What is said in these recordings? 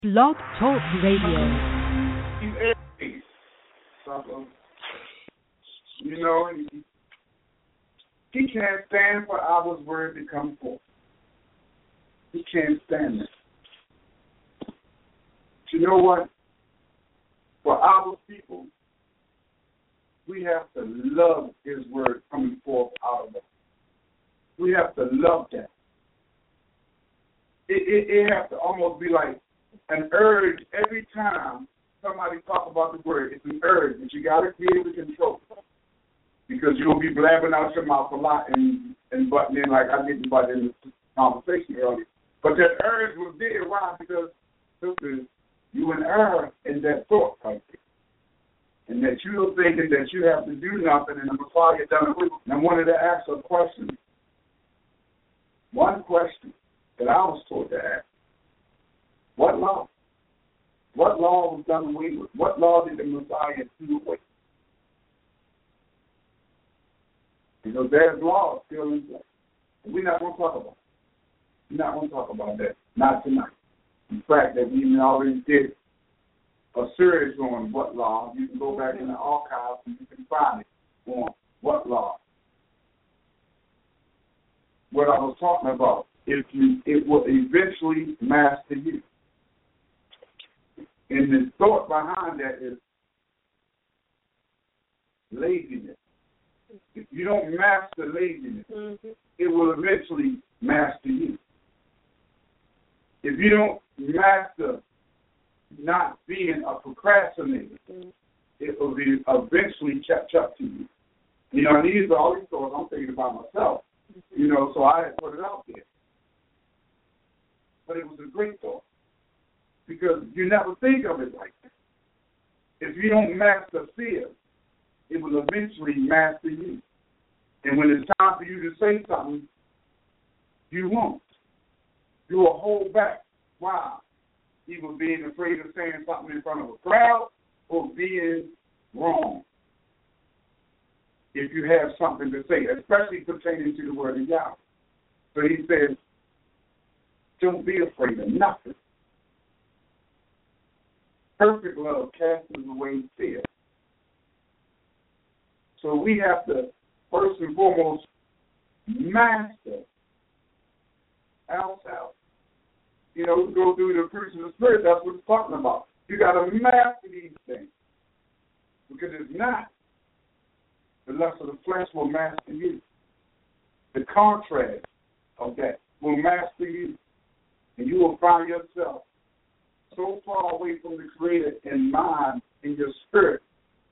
Blog Talk Radio. You know, he can't stand for our word to come forth. He can't stand it. But you know what? For our people, we have to love his word coming forth out of us. We have to love that. It has to almost be like an urge every time somebody talks about the word. It's an urge that you got to be able to control. Because you'll be blabbing out your mouth a lot and butting in like I didn't butt in the conversation earlier. But that urge was there. Why? Because you and her in that thought process. And that you're thinking that you have to do nothing and the Messiah done it with you. And I wanted to ask a question. One question that I was told to ask. What law? What law was done away with? What law did the Messiah do away with? Because there's law still in place. We're not going to talk about it. We're not going to talk about that. Not tonight. In fact, that we even already did a series on what law. You can go back in the archives and you can find it on what law. What I was talking about, it will eventually master you. And the thought behind that is laziness. If you don't master laziness, it will eventually master you. If you don't master not being a procrastinator, it will be eventually catch up to you. You know, and these are all these thoughts I'm thinking about myself. You know, so I had put it out there. But it was a great thought. Because you never think of it like that. If you don't master fear, it will eventually master you. And when it's time for you to say something, you won't. You will hold back. Why? Either being afraid of saying something in front of a crowd or being wrong. If you have something to say, especially pertaining to the word of Yahweh. So he says, don't be afraid of nothing. Perfect love casts away fear. So we have to, first and foremost, master ourselves. You know, we go through the fruits of the Spirit. That's what it's talking about. You got to master these things. Because it's not the lust of the flesh will master you. The contrast of that will master you. And you will find yourself so far away from the Creator in mind, in your spirit.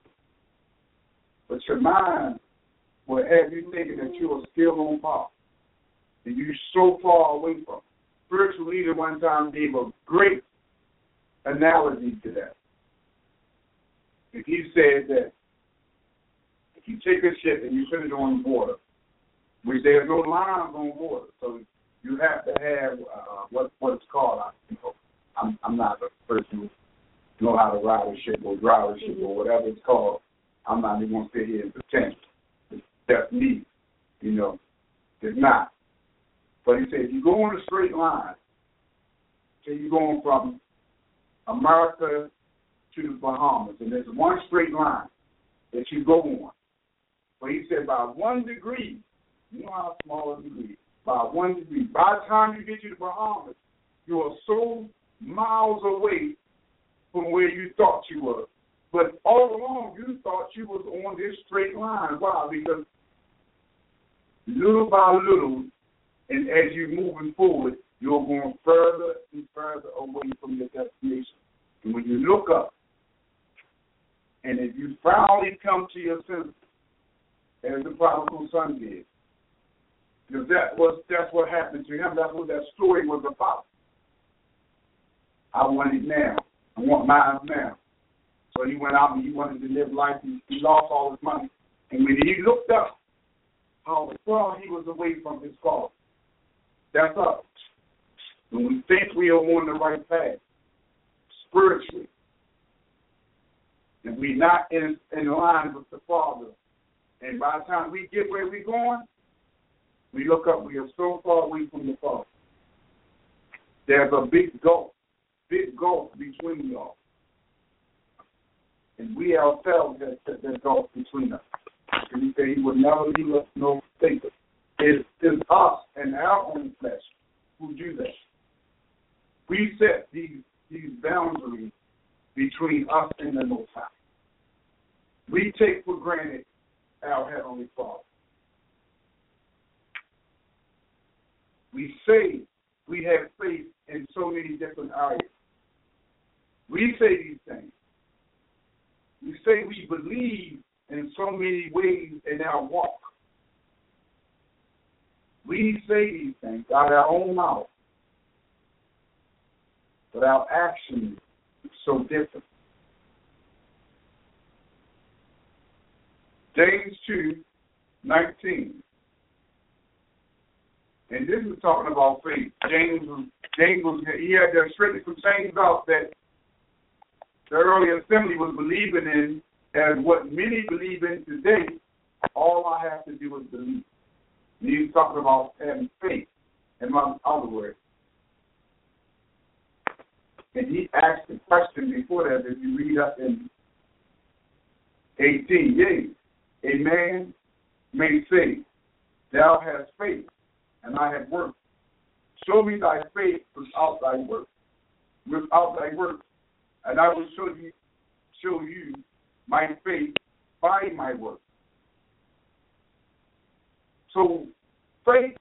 But your mind will have you thinking that you are still on par. And you're so far away from it. Spiritual leader one time gave a great analogy to that. If he said that if you take a ship and you put it on water, which there's no lines on water, so you have to have what it's called. I'm not a person who know how to ride a ship or drive a ship or whatever it's called. I'm not even going to sit here and pretend. That's me, you know. It's not. But he said, if you go on a straight line, say you're going from America to the Bahamas, and there's one straight line that you go on. But he said, by 1 degree, you know how small a degree is, by 1 degree. By the time you get to the Bahamas, you are so miles away from where you thought you were. But all along, you thought you was on this straight line. Why? Because little by little, and as you're moving forward, you're going further and further away from your destination. And when you look up, and if you finally come to your senses, as the prodigal son did, because that's what happened to him. That's what that story was about. I want it now. I want mine now. So he went out and he wanted to live life. He lost all his money. And when he looked up, how far he was away from his cause. That's us. When we think we are on the right path, spiritually, and we're not in line with the Father, and by the time we get where we're going, we look up, we are so far away from the Father. There's a big gulf big gulf between y'all. And we ourselves have set that gulf between us. And he said he would never leave us nor forsake us. It's us and our own flesh who do that. We set these boundaries between us and the Most High. We take for granted our Heavenly Father. We say we have faith in so many different areas. We say these things. We say we believe in so many ways in our walk. We say these things out of our own mouth, but our actions are so different. James 2:19. And this is talking about faith. James he had to straighten some things out that the early assembly was believing in as what many believe in today. All I have to do is believe. And he's talking about having faith, in other words. And he asked the question before that, if you read up in 18, yea, a man may say, thou hast faith, and I have works. Show me thy faith without thy works. Without thy works, and I will show you my faith by my works. So faith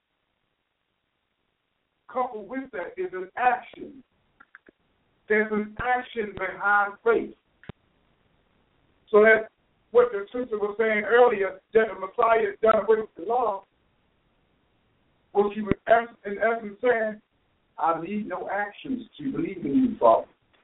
coupled with that is an action. There's an action behind faith. So that's what the sister was saying earlier, that the Messiah done away with the law. What she was in essence saying, I need no actions to believe in you, Father.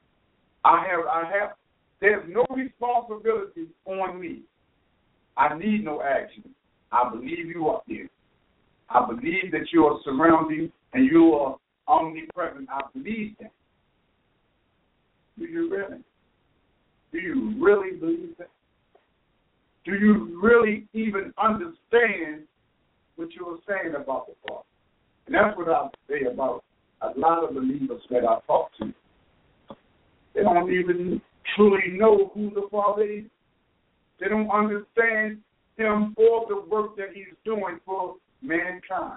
There's no responsibility on me. I need no action. I believe you up there. I believe that you are surrounding and you are omnipresent. I believe that. Do you really? Do you really believe that? Do you really even understand what you were saying about the Father? And that's what I say about a lot of believers that I talk to. They don't even truly know who the Father is. They don't understand him or the work that he's doing for mankind.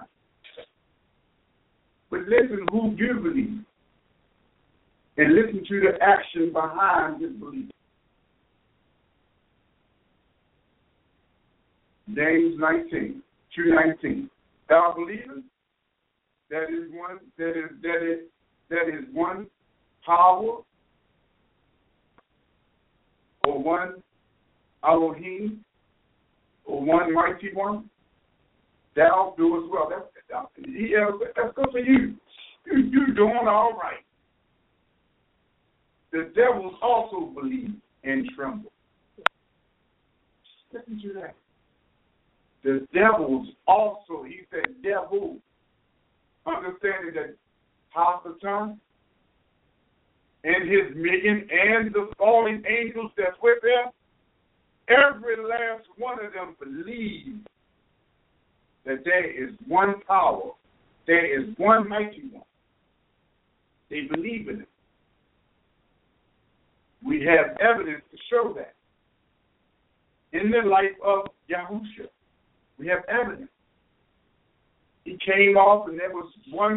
But listen who you believe. And listen to the action behind this belief. James 2:19. Thou believest that is one power, or one Elohim, or one mighty one. Thou doest well. That's good for you. You're doing all right. The devils also believe and tremble. Listen to that. The devils also, he said, devil, understanding that Hasatan and his million and the fallen angels that's with them, every last one of them believe that there is one power, there is one mighty one. They believe in it. We have evidence to show that. In the life of Yahushua, we have evidence. He came off and there was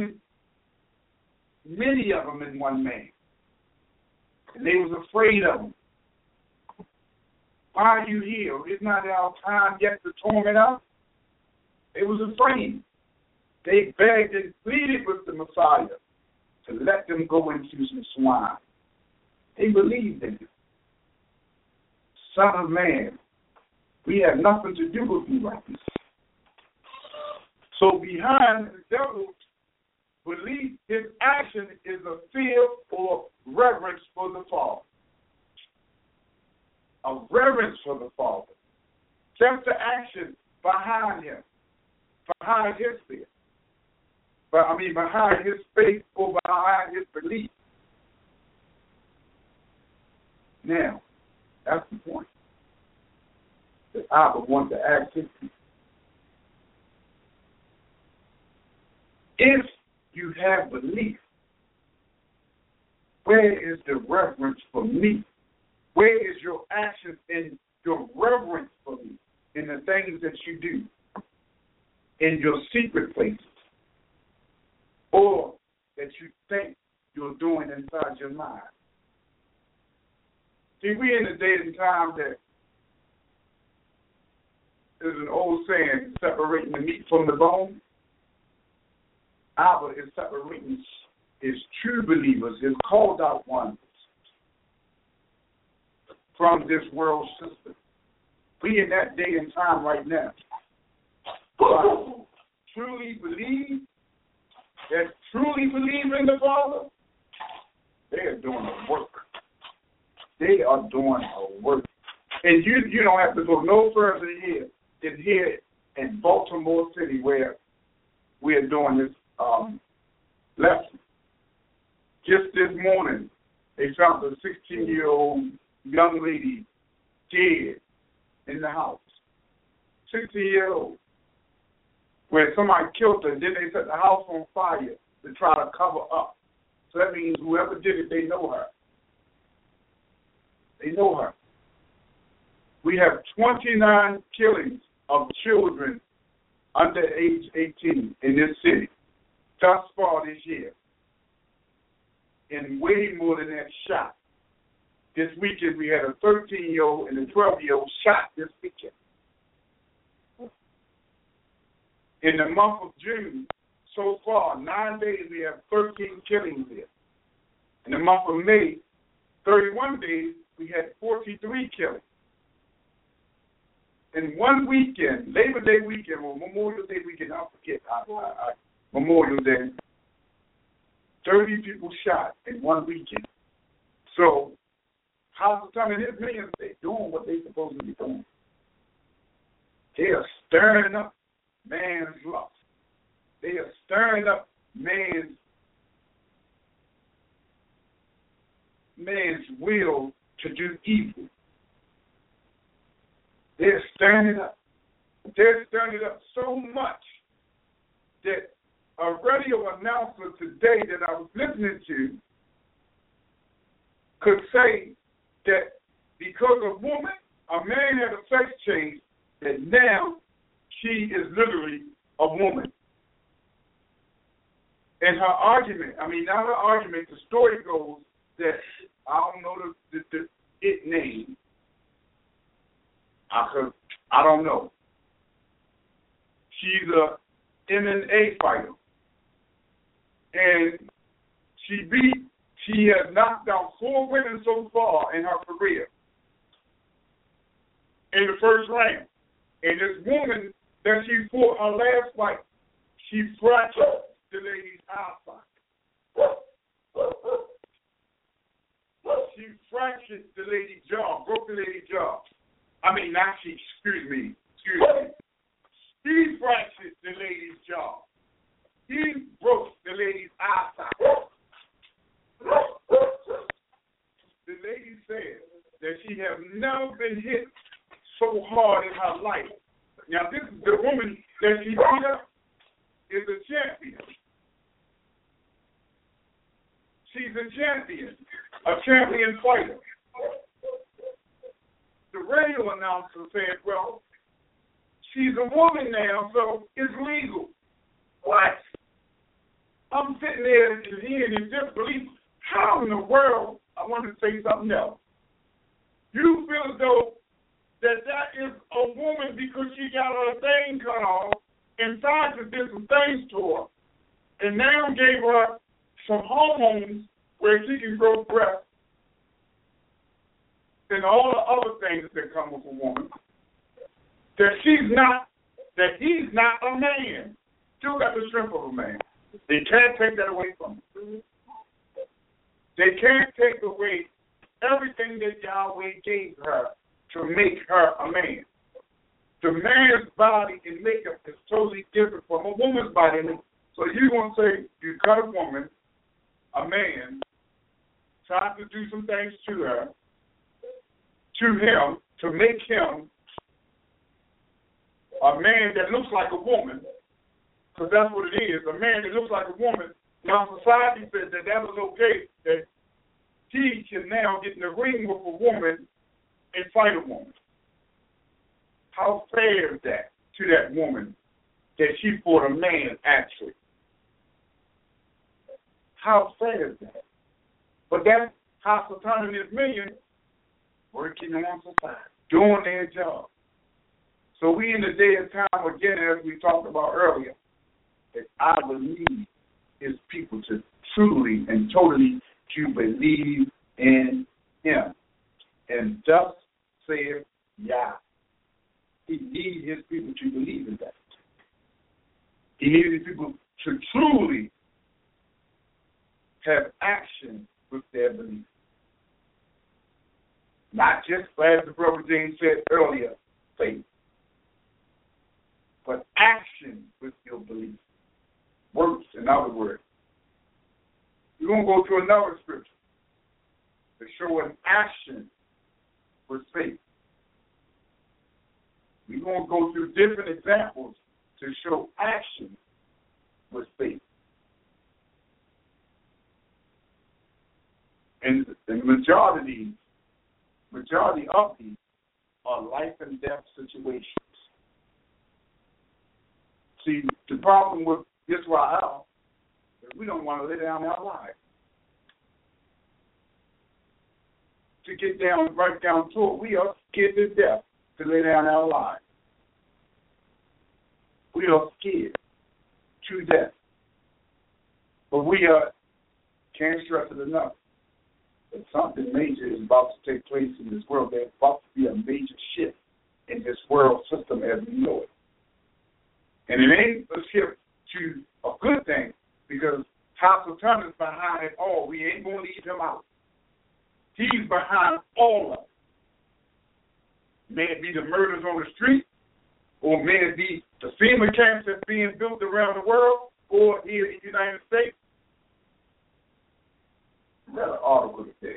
many of them in one man. And they was afraid of him. Why are you here? It's not our time yet to torment us. They was afraid. They begged and pleaded with the Messiah to let them go into some swine. They believed in him. Son of man, we have nothing to do with you right now. So behind the devil's belief, his action is a fear or reverence for the Father. A reverence for the Father. That's the action behind him, behind his fear. Behind his faith or behind his belief. Now, that's the point that I would want to ask you. If you have belief, where is the reverence for me? Where is your action and your reverence for me in the things that you do in your secret places or that you think you're doing inside your mind? See, we in the day and time that there's an old saying, separating the meat from the bone. Our is separating is true believers, is called out ones from this world system. We in that day and time right now. But truly believe in the Father, they are doing a work. They are doing a work. And you don't have to go no further here than here in Baltimore City where we are doing this lesson. Just this morning, they found a 16-year-old young lady dead in the house. 16-year-old. Where somebody killed her, then they set the house on fire to try to cover up. So that means whoever did it, they know her. They know her. We have 29 killings of children under age 18 in this city thus far this year. And way more than that shot. This weekend we had a 13-year-old and a 12-year-old shot this weekend. In the month of June, so far, 9 days, we have 13 killings here. In the month of May, 31 days, we had 43 killings. In one weekend, Labor Day weekend or Memorial Day weekend, I forget, Memorial Day, 30 people shot in one weekend. So, how's the time in his millions they doing what they're supposed to be doing? They are stirring up man's lust. They are stirring up man's will to do evil. They're stirring it up. They're stirring it up so much that a radio announcer today that I was listening to could say that because a woman, a man had a sex change, that now she is literally a woman. And her argument, not her argument, the story goes that, I don't know the name. I don't know. She's a MMA fighter. And she has knocked out 4 women so far in her career in the first round. And this woman that she fought her last fight, she fractured the lady's eye socket. She fractured the lady's jaw, broke the lady's jaw. Excuse me. He fractured the lady's jaw. He broke the lady's eye socket. The lady said that she has never been hit so hard in her life. Now, this is the woman that she beat up is a champion. She's a champion fighter. The radio announcer said, well, she's a woman now, so it's legal. What? I'm sitting there hearing in disbelief. How in the world, I want to say something else. You feel as though that is a woman because she got her thing cut off and scientists did some things to her and now gave her some hormones where she can grow breasts and all the other things that come with a woman. That he's not a man. Still got the strength of a man. They can't take that away from him. They can't take away everything that Yahweh gave her to make her a man. The man's body and makeup is totally different from a woman's body. So you're going to say you cut a woman, a man, try to do some things to her, to him, to make him a man that looks like a woman, because that's what it is, a man that looks like a woman. Now society said that was okay, that he can now get in the ring with a woman and fight a woman. How fair is that to that woman that she fought a man, actually? How fair is that? But that's House of Turning is million working on society, doing their job. So we in the day of time, again, as we talked about earlier, that I believe his people to truly and totally to believe in him. And thus saith Yah. He needs his people to believe in that. He needs his people to truly have action with their belief. Not just, as the brother James said earlier, faith, but action with your belief. Works, in other words. We're going to go to another scripture to show an action with faith. We're going to go through different examples to show action with faith. And the majority of these are life and death situations. See, the problem with Israel is we don't want to lay down our lives. To get down, right down to it, we are scared to death to lay down our lives. We are scared to death. But we can't stress it enough that something major is about to take place in this world. There's about to be a major shift in this world system as we know it. And it ain't a shift to a good thing, because House of Turner is behind it all. We ain't going to leave him out. He's behind all of it. May it be the murders on the street, or may it be the FEMA camps that's being built around the world, or here in the United States. I read an article today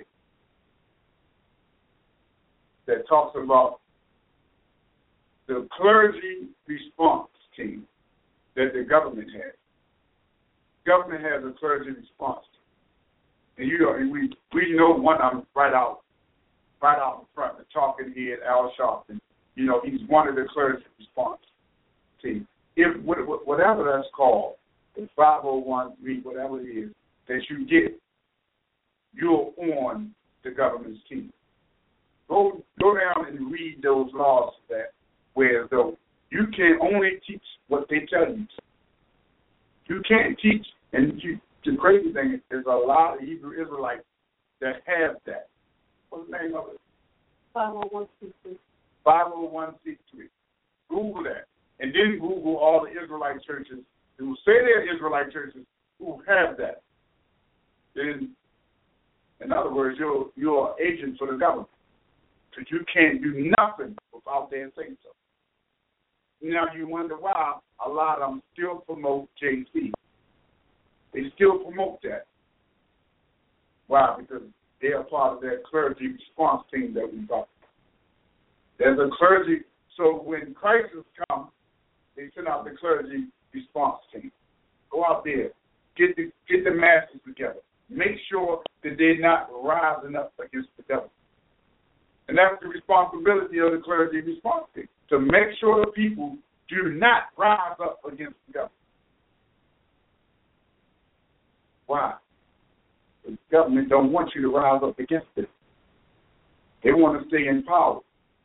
that talks about the clergy response team that the government has. Government has a clergy response team. And we know one of them right out in front, the talking head, Al Sharpton. You know, he's one of the clergy response team. If whatever that's called, the 501(c), whatever it is that you get, you're on the government's team. Go down and read those laws that where though you can only teach what they tell you. You can't teach, and the crazy thing is there's a lot of Hebrew Israelites that have that. What's the name of it? 501(c)(3). 501(c)(3). Google that. And then Google all the Israelite churches who say they're Israelite churches who have that. Then, in other words, you're an agent for the government. Because you can't do nothing without their saying so. Now you wonder why a lot of them still promote JC. They still promote that. Why? Because they are part of that clergy response team that we talked about. There's a clergy, so when crisis comes, they send out the clergy response team. Go out there, get the masses together. Make sure that they're not rising up against the devil. And that's the responsibility of the clergy response team, to make sure the people do not rise up against the government. Why? The government don't want you to rise up against it. They want to stay in power.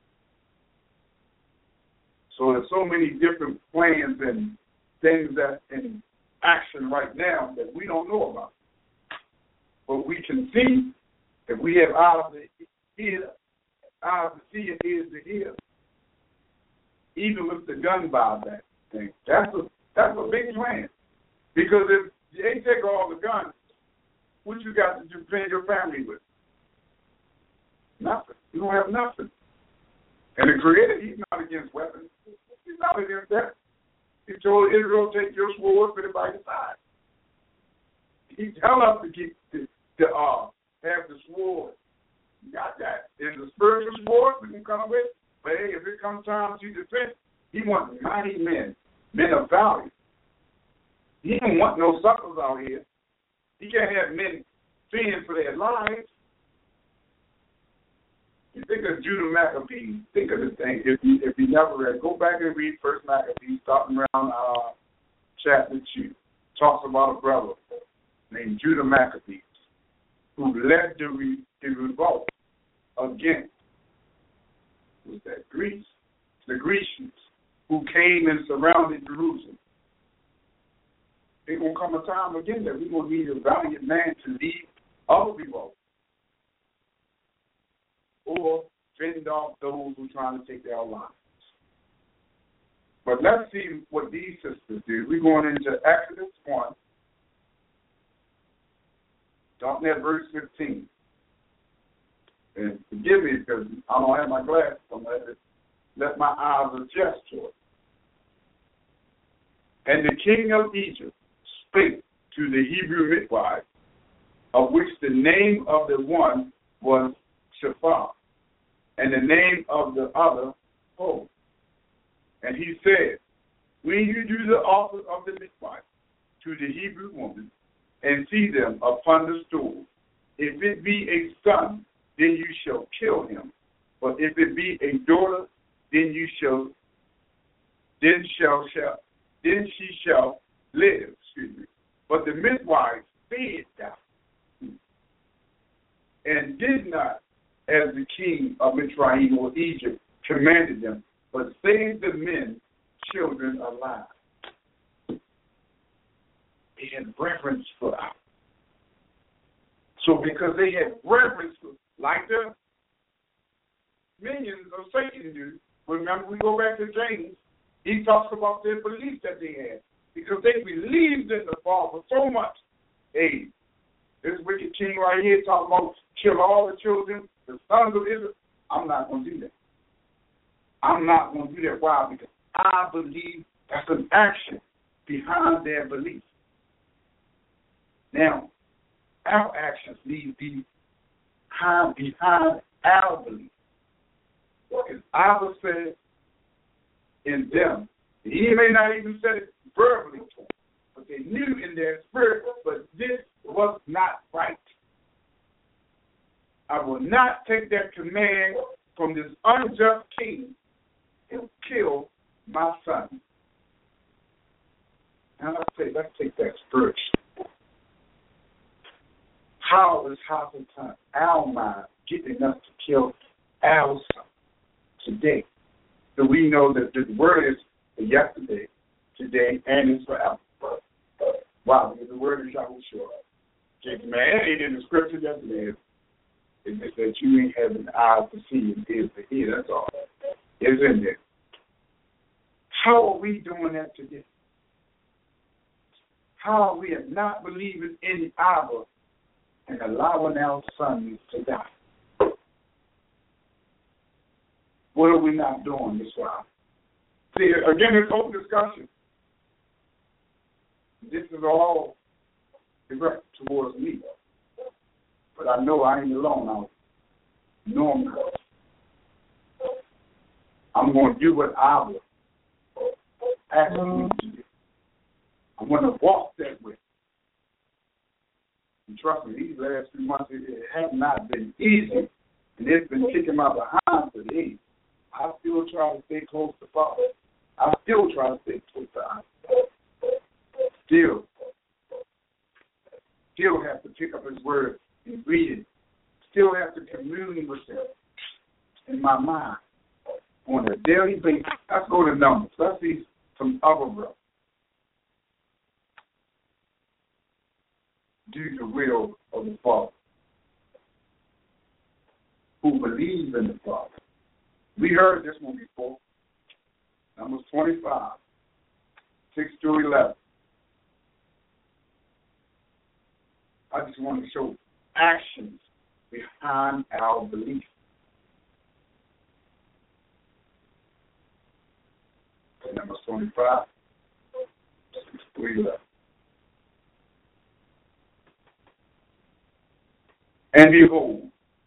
So there's so many different plans and things that in action right now that we don't know about. But we can see that we have eyes to see and ears to hear. Even with the gun buyback thing, that's a big plan. Because if they take all the guns, what you got to defend your family with? Nothing. You don't have nothing. And the Creator, He's not against weapons. He's not against that. He told Israel, take your sword, put it by your side. He tell us to keep have the sword. You got that. There's a spiritual sword we can come with. But hey, if it comes time to defend, He wants mighty men of value. He don't want no suckers out here. He can't have men fearing for their lives. think of Judah Maccabees. Think of the thing. If you never read, go back and read First Maccabees, starting around chapter 2. Talks about a brother named Judah Maccabees who led the revolt against Greece, the Grecians, who came and surrounded Jerusalem. There's going to come a time again that we're going to need a valiant man to lead other revolts or fend off those who are trying to take their lives. But let's see what these sisters did. We're going into Exodus 1, starting at verse 15. And forgive me because I don't have my glasses, so let my eyes adjust to it. And the king of Egypt spake to the Hebrew midwives, of which the name of the one was Shaphat, and the name of the other Hod. And he said, when you do the office of the midwife to the Hebrew woman, and see them upon the stool, if it be a son, then you shall kill him. But if it be a daughter, then she shall live. But the midwives fed them, and did not as the king of Mitzrayim or Egypt commanded them, but saved the men, children alive. They had reverence for us. So because they had reverence for, like the minions of Satan do, remember we go back to James, he talks about their belief that they had. Because they believed in the Father so much. Hey, this wicked king right here talking about kill all the children, the sons of Israel. I'm not going to do that. I'm not going to do that. Why? Because I believe that's an action behind their belief. Now, our actions need to be behind our belief. What is Abba said in them? He may not even say it verbally to them, but they knew in their spirit, but this was not right. I will not take that command from this unjust king and kill my son. Now let's take that spiritually. How is Hasatan, our mind, getting us to kill our son today? So we know that the word is yesterday, today, and it's forever. Wow, because the word is Yahushua. Man, it ain't in the scripture yesterday. It's that you ain't having eyes to see and ears to hear, that's all. It's in there. How are we doing that today? How are we not believing in Abba and allowing our sons to die? What are we not doing this while? See, again, it's open discussion. This is all direct towards me. But I know I ain't alone. I know I'm not. I'm going to do what Abba asked me to do. I'm going to walk that way. And trust me, these last 3 months, it has not been easy. And it's been kicking my behind for days. I still try to stay close to Father. I still try to stay close to God. Still have to pick up his word and read it. Still have to commune with him in my mind on a daily basis. Let's go to Numbers. Let's see some other brothers do the will of the Father, who believes in the Father. We heard this one before. Numbers 25, 6 through 11. I just want to show actions behind our belief. Numbers 25, 6 through 11. And behold,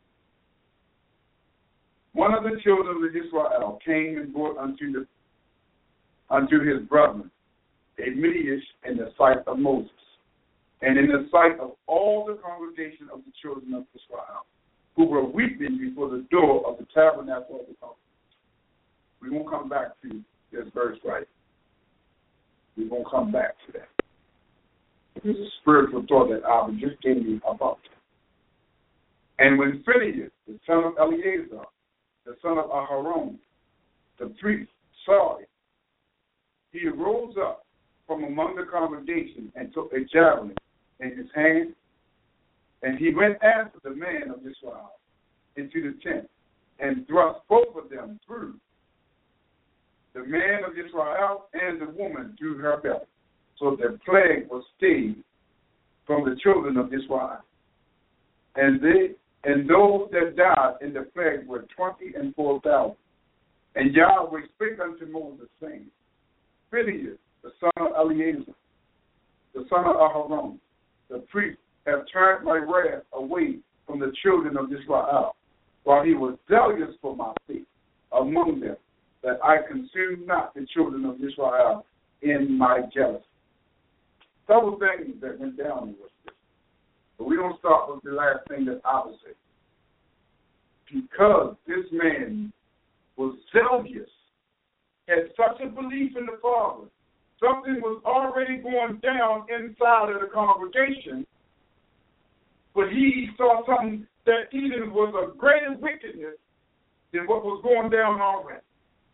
one of the children of Israel came and brought unto his brethren a mediator in the sight of Moses, and in the sight of all the congregation of the children of Israel, who were weeping before the door of the tabernacle of the covenant. We're going to come back to this verse right. We're going to come back to that. This is a spiritual thought that I just gave you about. And when Phinehas, the son of Eleazar, the son of Aharon, the priest, saw it, he rose up from among the congregation and took a javelin in his hand, and he went after the man of Israel into the tent and thrust both of them through, the man of Israel and the woman through her belly, so that plague was stayed from the children of Israel. And those that died in the plague were 24,000. And Yahweh spake unto Moses, saying, Phinehas, the son of Eleazar, the son of Aharon, the priest, have turned my wrath away from the children of Israel, while he was zealous for my sake among them, that I consume not the children of Israel in my jealousy. Several things that went down with this. But we don't start with the last thing that I would say. Because this man was zealous, had such a belief in the Father, something was already going down inside of the congregation, but he saw something that even was a greater wickedness than what was going down already.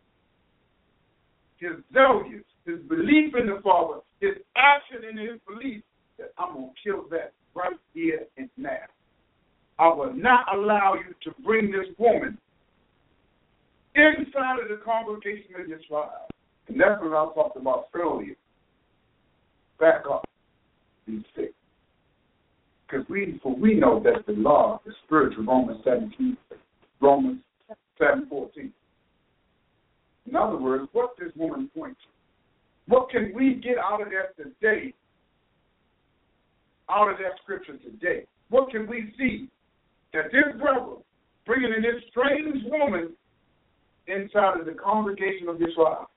His zealous, his belief in the Father, his action in his belief that I'm going to kill that right here and now. I will not allow you to bring this woman inside of the congregation of Israel. And that's what I talked about earlier. Back up. Be sick. Because we know that the law is spiritual, Romans 7:14. In other words, what this woman points to? What can we get out of that today? Out of that scripture today? What can we see? That this brother bringing in this strange woman inside of the congregation of Israel.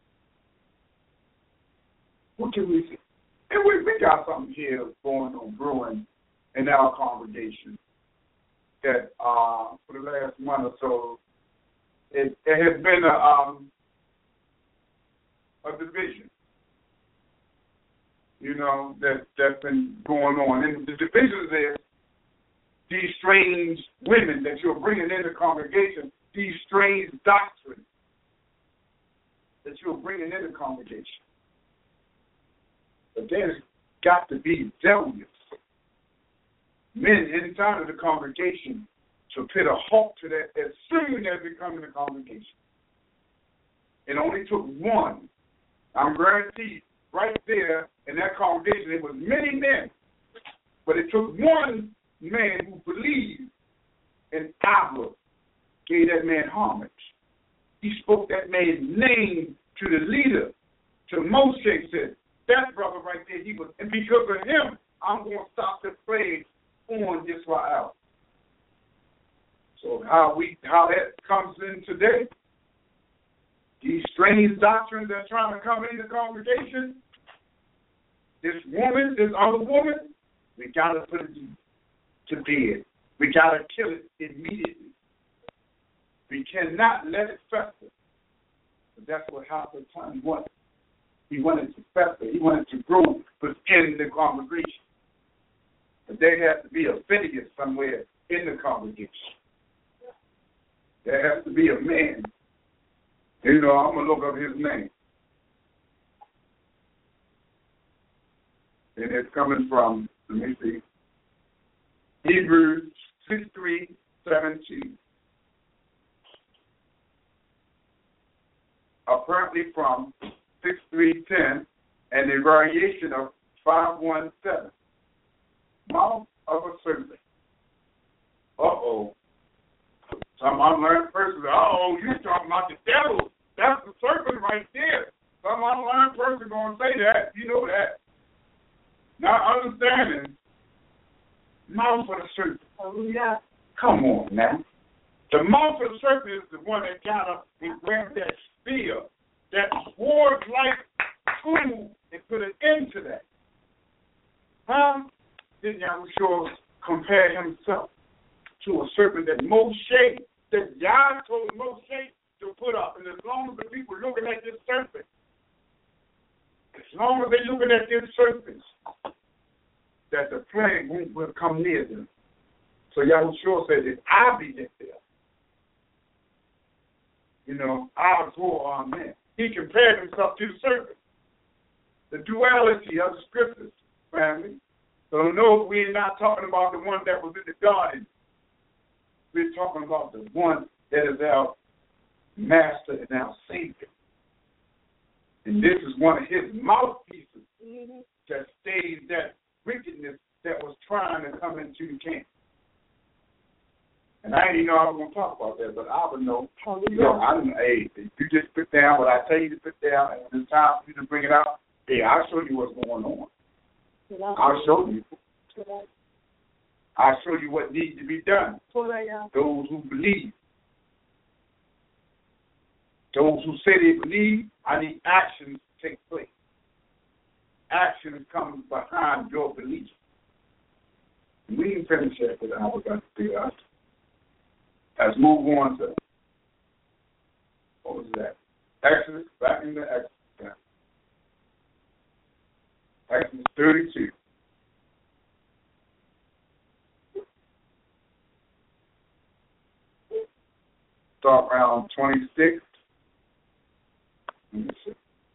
What can we see? And we got something here going on, brewing in our congregation that for the last month or so, it has been a division, that's been going on. And the division is these strange women that you're bringing in the congregation, these strange doctrines that you're bringing in the congregation. But there's got to be zealous men inside of the congregation to put a halt to that as soon as they come in the congregation. It only took one. I'm guaranteed right there in that congregation, it was many men, but it took one man who believed in Abba, gave that man homage. He spoke that man's name to the leader, to Moshe, said, that brother right there, he was, and because of him, I'm going to stop the plague on Israel. So how that comes in today, these strange doctrines that are trying to come in the congregation, this other woman, we got to put it to bed. We got to kill it immediately. We cannot let it fester. But that's what Hopper's son wanted. He wanted to fester. He wanted to grow within the congregation. But there has to be a Phinehas somewhere in the congregation. There has to be a man. I'm going to look up his name. And it's coming from, let me see, Hebrews 6:3-17. Apparently from 6:3-10 and a variation of 5:1-7. Mouth of a serpent. Some unlearned person, you're talking about the devil. That's the serpent right there. Some unlearned person going to say that. You know that. Not understanding. Mouth of the serpent. Oh, yeah. Come on now. The mouth of the serpent is the one that got up and grabbed that spear, that sword-like tool, and put an end to that. Then Yahushua compare himself to a serpent that Moshe, that Yah told Moshe to put up. And as long as the people are looking at this serpent, as long as they're looking at this serpent, that the plague won't come near them. So Yahushua said, if I be there, I'll go on man. He compared himself to the serpent. The duality of the scriptures, family. So no, we're not talking about the one that was in the garden. We're talking about the one that is our master and our savior. And this is one of his mouthpieces that stays that wickedness that was trying to come into the camp. And I didn't know I was going to talk about that, but I would know. I don't know. Hey, if you just put down what I tell you to put down, and when it's time for you to bring it out, hey, I'll show you what's going on. I'll show you. I'll show you what needs to be done. Those who believe. Those who say they believe, I need action to take place. Action comes behind your belief. We can finish that because I was going to figure out. Let's move on to, what was that? Exodus, back into Exodus. Exodus 32. Start around 26. Let me see.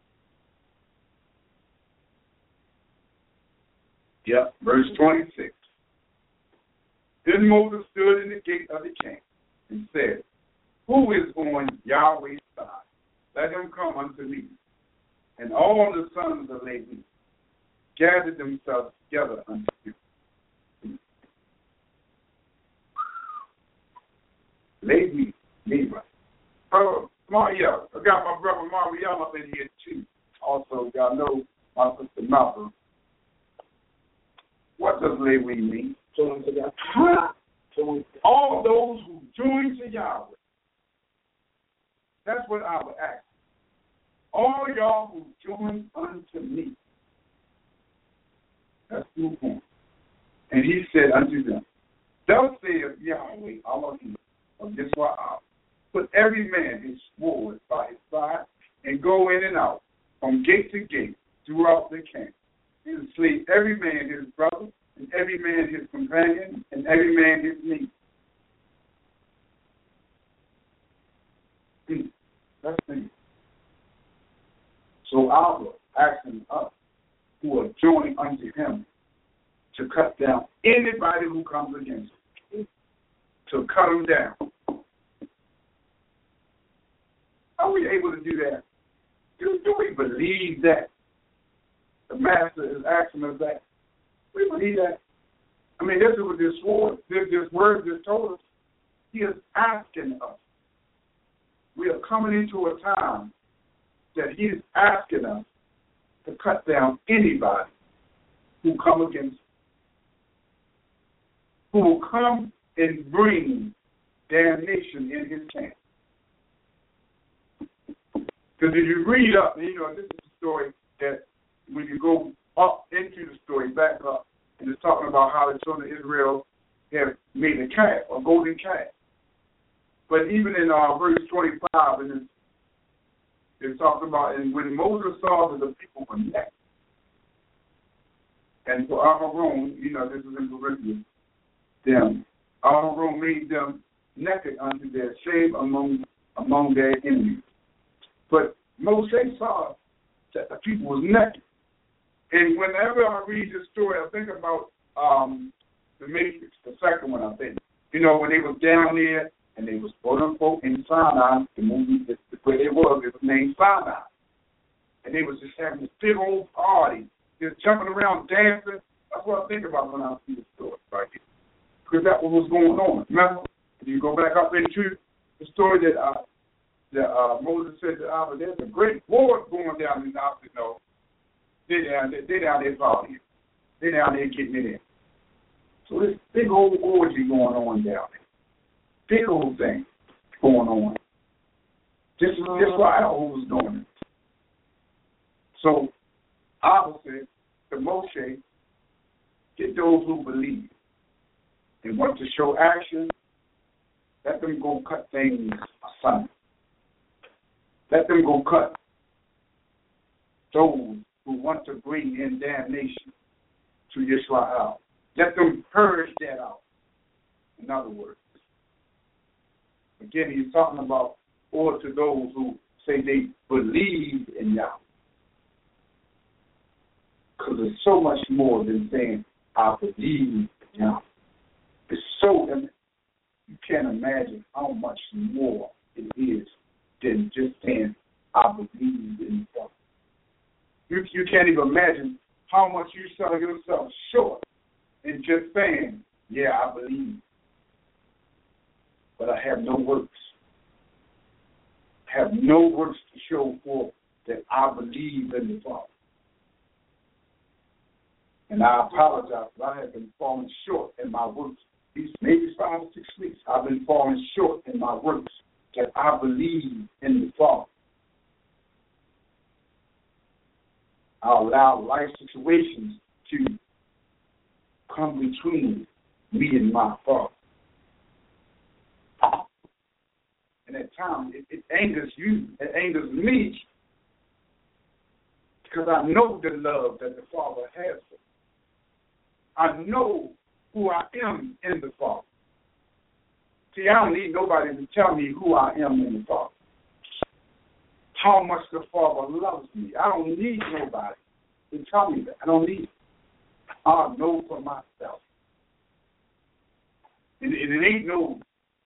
Yep, verse 26. Then Moses stood in the gate of the camp and said, who is on Yahweh's side? Let him come unto me. And all the sons of Levi gathered themselves together unto him. Levi. Mariel. I got my brother Mariel up in here too. Also, y'all know my sister Malcolm. What does Levi mean? Join to God. All those who join to Yahweh. That's what I would ask. All y'all who join unto me. Let's move on. And he said unto them, thus saith Yahweh, Elohim, of Yisrael, put every man his sword by his side, and go in and out, from gate to gate, throughout the camp, and slay every man his brother, and every man his companion, and every man his niece. That's me. So Allah asking us who are joined unto him to cut down anybody who comes against him, to cut them down. Are we able to do that? Do we believe that? The Master is asking us that. We believe that. I mean, this is what this word just told us. He is asking us. We are coming into a time that he is asking us to cut down anybody who come against, who will come and bring damnation in his camp. Because if you read up, this is a story that when you go up into the story, back up, and it's talking about how the children of Israel have made a calf, a golden calf. But even in verse 25, and it talks about, and when Moses saw that the people were naked, and for Aaron, this is in Corinthians, Aaron made them naked unto their shame among their enemies. But Moshe saw that the people was naked. And whenever I read this story, I think about the Matrix, the second one, I think. When they was down there and they was quote unquote in Sinai, the movie where they was, it was named Sinai. And they was just having this big old party, just jumping around, dancing. That's what I think about when I see the story right here. Because that's what was going on. Remember? If you go back up into the story that Moses said to Abba, there's a great war going down in the opposite. No, they're down there partying. They're down there getting it in. So this big old orgy going on down there. Big old thing going on. This is why I was doing it. So Abba said to Moshe, get those who believe and want to show action, let them go cut things asunder. Let them go cut those who want to bring in damnation to Israel. Let them purge that out. In other words, again, he's talking about, or to those who say they believe in Yahweh. Because it's so much more than saying, I believe in Yahweh. It's so, you can't imagine how much more it is than just saying, I believe in God. You can't even imagine how much you sell yourself short in just saying, yeah, I believe. But I have no works. I have no works to show for that I believe in the Father. And I apologize, but I have been falling short in my works. These maybe 5 or 6 weeks, I've been falling short in my works that I believe in the Father. I allow life situations to come between me and my Father. And at times, it angers you, it angers me, because I know the love that the Father has for me. I know who I am in the Father. See, I don't need nobody to tell me who I am in the Father. How much the Father loves me. I don't need nobody to tell me that. I don't need it. I know for myself. And it ain't no,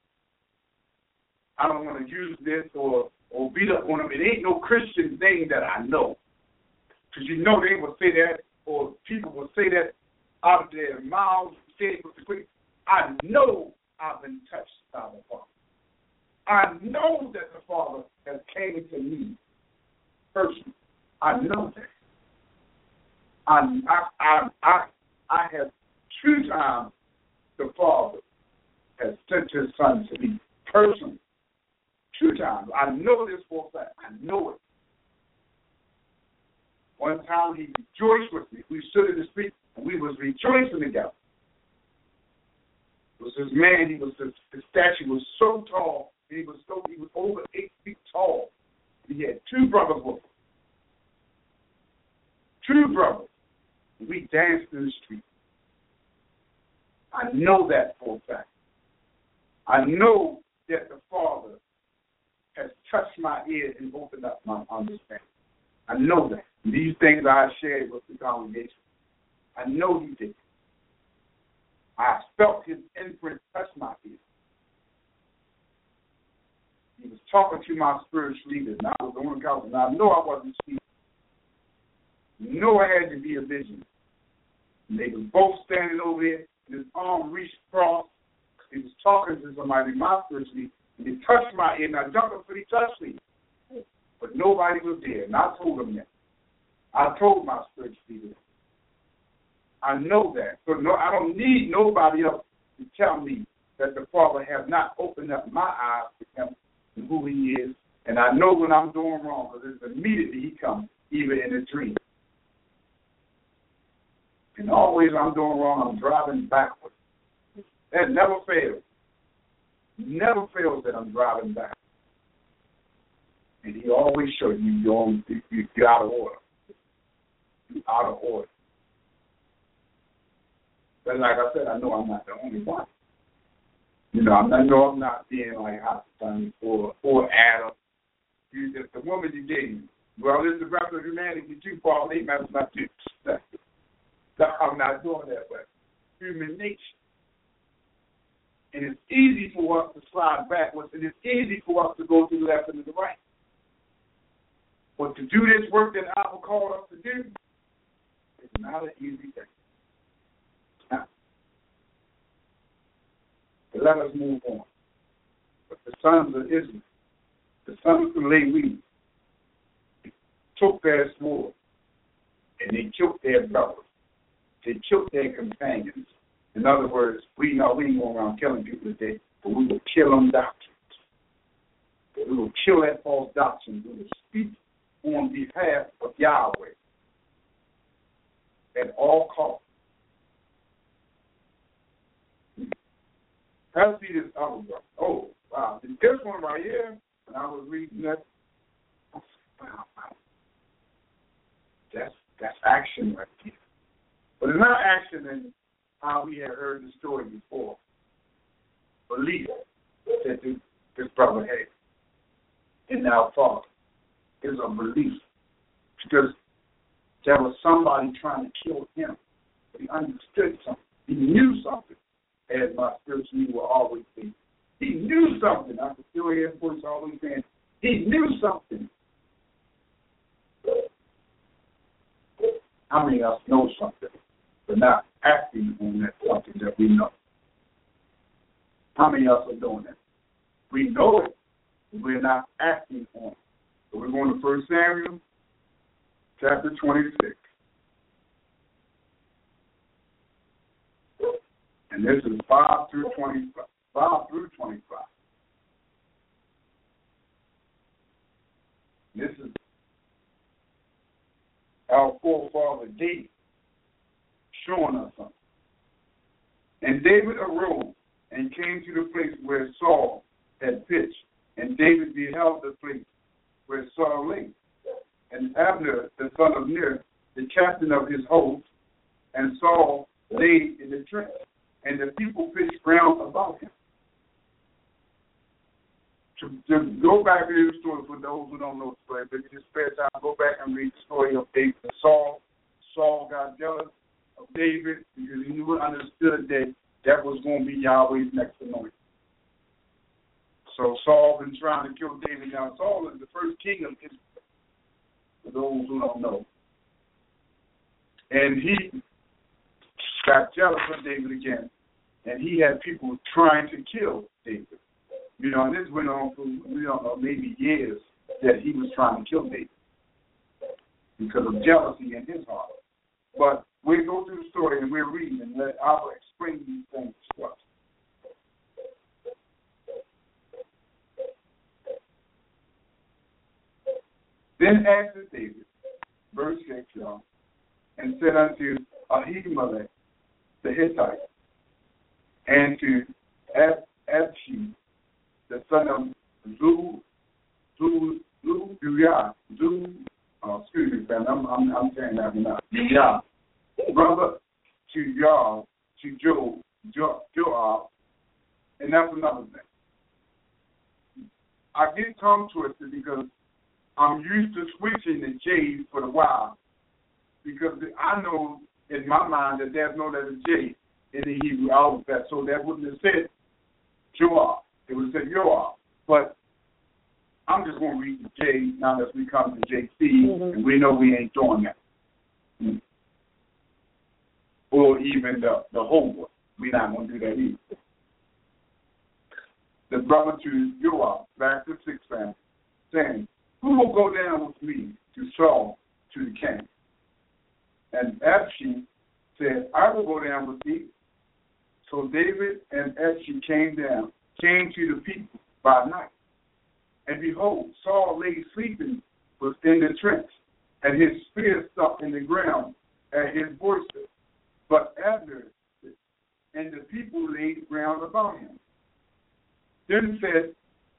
I don't want to use this or beat up on them. It ain't no Christian thing that I know. Because you know they will say that, or people will say that out of their mouths. I know I've been touched by the Father. I know that the Father has came to me personally. I know that. I have 2 times the Father has sent His Son to me personally. 2 times. I know this for a fact. I know it. One time He rejoiced with me. We stood in the street and we was rejoicing together. It was this man. His stature was so tall. He was over 8 feet tall. He had 2 brothers with him. 2 brothers. We danced in the street. I know that for a fact. I know that the Father has touched my ears and opened up my understanding. I know that. These things I shared with the congregation. I know He did. I felt His imprint touch my ears. He was talking to my spiritual leaders, and I was on the couch, and I know I wasn't speaking. No, it had to be a vision. And they were both standing over there, and his arm reached across. He was talking to somebody, my spiritual leader, and he touched my ear, and I jumped up and he touched me. But nobody was there, and I told him that. I told my spiritual leader. I know that. So no, I don't need nobody else to tell me that the Father has not opened up my eyes to Him and who He is. And I know when I'm doing wrong, because it's immediately He comes, even in a dream. And always I'm doing wrong, I'm driving backwards. That never fails. Never fails that I'm driving back. And He always shows you're out of order. You're out of order. But like I said, I know I'm not the only one. You know, I know I'm not being like Hopkins or Adam. You just the woman you dating. Well, this is the rest of humanity too far. They must not do. I'm not doing that way. Human nature. And it's easy for us to slide backwards, and it's easy for us to go to the left and to the right. But to do this work that I will call us to do, it's not an easy thing. Now, but let us move on. But the sons of Israel, the sons of Levi, took their sword, and they killed their brothers. They killed their companions. In other words, we ain't going around killing people today, but we will kill them doctrines. We will kill that false doctrine. We will speak on behalf of Yahweh at all costs. I see this other one. Oh, wow. This one right here, when I was reading that, I said, wow. That's action right here. But it's not action in how we had heard the story before. Belief that this brother had in our Father is a belief. Because there was somebody trying to kill him. He understood something. He knew something, as my spiritual leader will always say. He knew something. I can still hear his voice always saying, he knew something. How many of us know something, but not acting on that something that we know? How many of us are doing that? We know it, but we're not acting on it. So we're going to 1 Samuel, chapter 26. And this is 5 through 25. 5 through 25. This is our forefather David showing us something. And David arose and came to the place where Saul had pitched. And David beheld the place where Saul lay. And Abner, the son of Ner, the captain of his host, and Saul lay in the trench. And the people pitched ground about him. To go back to the story for those who don't know the story, but just spare time, go back and read the story of David and Saul. Saul got jealous of David because he knew and understood that was going to be Yahweh's next anointing. So Saul been trying to kill David. Now Saul is the first king of Israel, for those who don't know. And he got jealous of David again, and he had people trying to kill David. You know, and this went on for, we don't know, maybe years that he was trying to kill David because of jealousy in his heart. But we go through the story and we're reading, and I'll explain these things to us. Then answered David, verse 6, y'all, and said unto Ahimelech the Hittite, and to Abshi, the son of excuse me, fam, I'm saying that enough. Brother to Joab, and that's another thing. I get tongue twisted because I'm used to switching the J's for a while, because I know in my mind that there's no letter J in the Hebrew alphabet, so that wouldn't have said Joab. It would have said Joab. But I'm just going to read the J now as we come to JC, and we know we ain't doing that. Or even the whole one. We're not going to do that either. The brother to Joab, back to 6 family, saying, who will go down with me to Saul to the camp? And Abshi said, I will go down with thee. So David and Abshi came to the people by night. And behold, Saul lay sleeping within the trench, and his spear stuck in the ground at his voice. But Abner and the people laid ground about him. Then said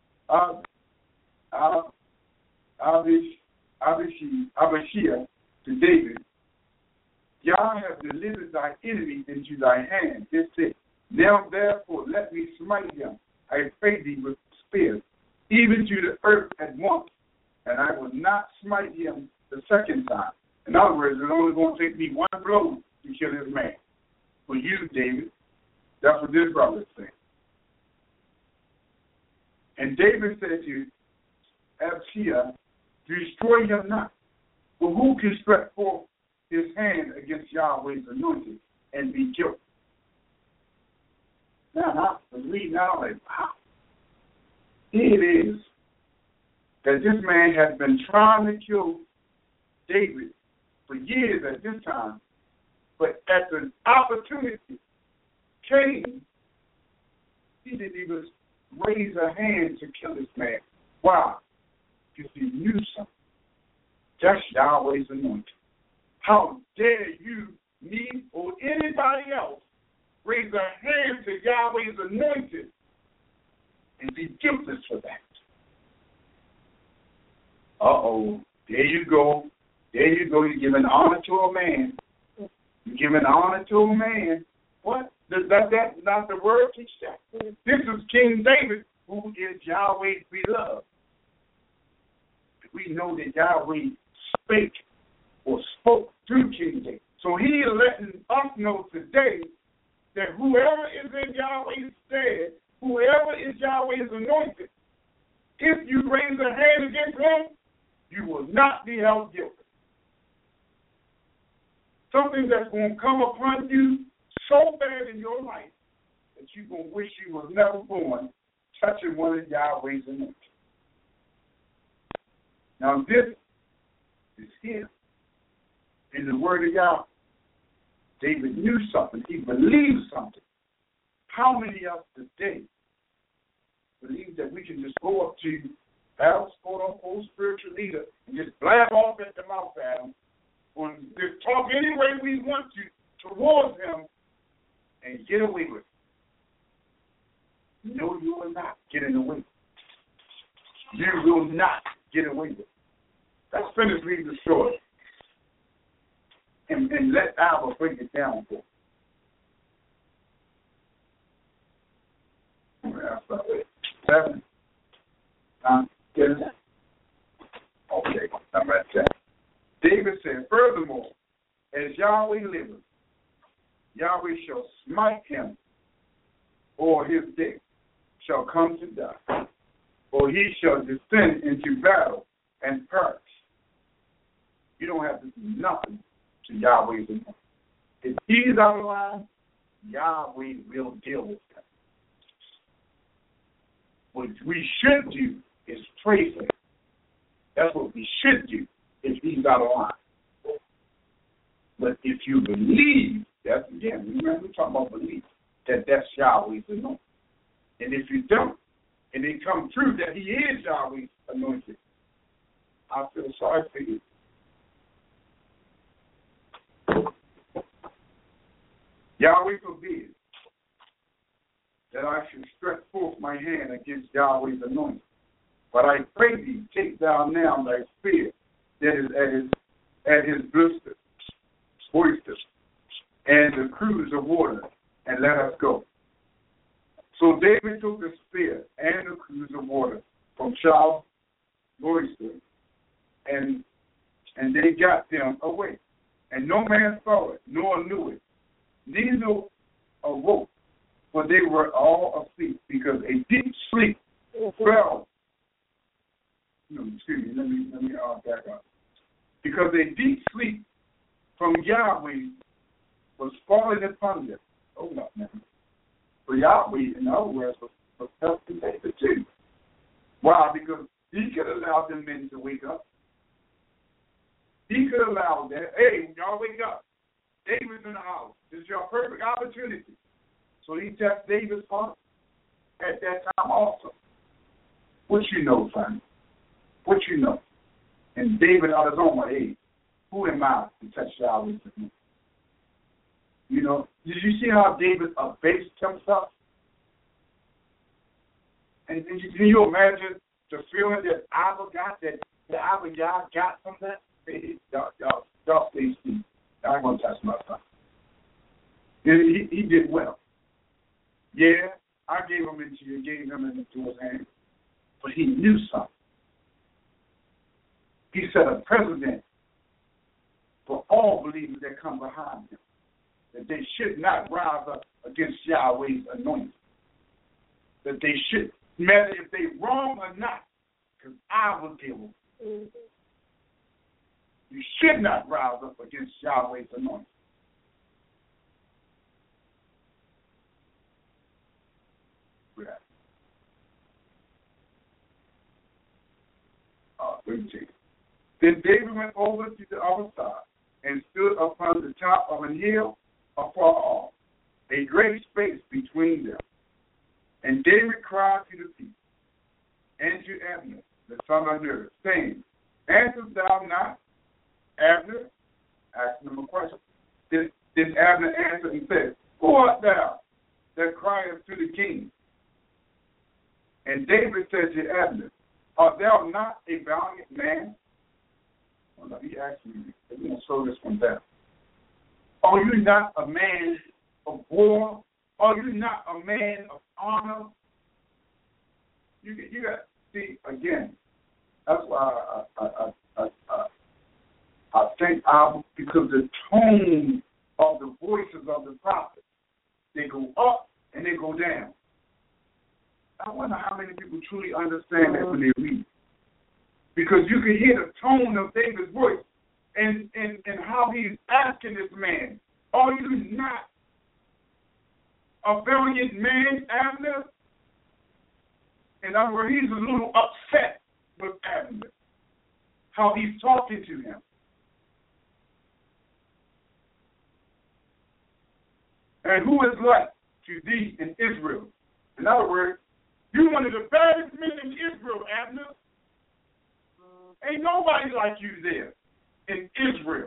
Abishai to David, Yah hath delivered thy enemy into thy hand. This said, now therefore let me smite him, I pray thee, with spear, even to the earth at once, and I will not smite him the second time. In other words, it's only going to take me one blow to kill this man. For you, David, that's what this brother is saying. And David said to Abishai, destroy him not. For who can stretch forth his hand against Yahweh's anointed and be killed? Now, I was reading out like, wow. Here it is that this man has been trying to kill David for years at this time, but at the opportunity came, he didn't even raise a hand to kill this man. Why? Because he knew something. That's Yahweh's anointing. How dare you, me, or anybody else raise a hand to Yahweh's anointed and be guiltless for that. There you go. There you go. You're giving honor to a man. You're giving honor to a man. What? That's not the word teach that. This is King David, who is Yahweh's beloved. We know that Yahweh spake or spoke through King David. So he is letting us know today that whoever is in Yahweh's stead, whoever is Yahweh's anointed, if you raise a hand against him, you will not be held guilty. Something that's going to come upon you so bad in your life that you're going to wish you was never born touching one of Yahweh's anointed. Now this is here in the word of Yahweh. David knew something. He believed something. How many of us today believe that we can just go up to our quote-unquote spiritual leader and just blab off at the mouth at him, or just talk any way we want to towards him and get away with it? No, you will not get away with it. You will not get away with it. Let's finish reading the story. And let Albert break it down for us. 7. Get it? Okay, I'm right there. David said, furthermore, as Yahweh liveth, Yahweh shall smite him, or his day shall come to die, or he shall descend into battle and perish. You don't have to do nothing to Yahweh's anointed. If he's out of line, Yahweh will deal with him. What we should do is pray for him. That's what we should do if he's out of line. But if you believe, that's again, remember we're talking about belief, that's Yahweh's anointed. And if you don't, and it comes true that he is Yahweh's anointed, I feel sorry for you. Yahweh forbid that I should stretch forth my hand against Yahweh's anointed. But I pray thee, take thou now thy spear that is at his blister, oysters, and the cruse of water, and let us go. So David took the spear and the cruse of water from Saul's oyster, and they got them away. And no man saw it, nor knew it, neither awoke, for they were all asleep, because a deep sleep fell. No, excuse me, let me back up. Because a deep sleep from Yahweh was falling upon them. Hold up, man. For Yahweh, in other words, was helping David too. Why? Because he could allow them men to wake up. He could allow that. Hey, y'all wake up. David's in the house. This is your perfect opportunity. So he touched David's heart at that time also. What you know, son? What you know? And David on his own, hey, who am I to touch Yahweh's anointed? You know, did you see how David abased himself? And can you imagine the feeling that Abba got, that Abba Yah got from that? Hey, y'all stay asleep. I ain't going to touch my son. He did well. Yeah, I gave him into his hand. But he knew something. He set a precedent for all believers that come behind him, that they should not rise up against Yahweh's anointing. That they should, matter if they wrong or not, because I will deal with it. You should not rise up against Yahweh's anointing. Then David went over to the other side and stood upon the top of a hill afar off, a great space between them. And David cried to the people and to Abner, the son of Ner, saying, answerest thou not? Abner asked him a question. Then Abner answered and said, Who art thou that criest to the king? And David said to Abner, art thou not a valiant man? Well, he asked me, we're going to slow this one down. Are you not a man of war? Are you not a man of honor? You got to see, again, that's why I think because the tone of the voices of the prophets, they go up and they go down. I wonder how many people truly understand that when they read. Because you can hear the tone of David's voice and how he's asking this man, are you not a valiant man, Abner? In other words, he's a little upset with Abner, how he's talking to him. And who is like to thee in Israel? In other words, you one of the baddest men in Israel, Abner. Ain't nobody like you there in Israel.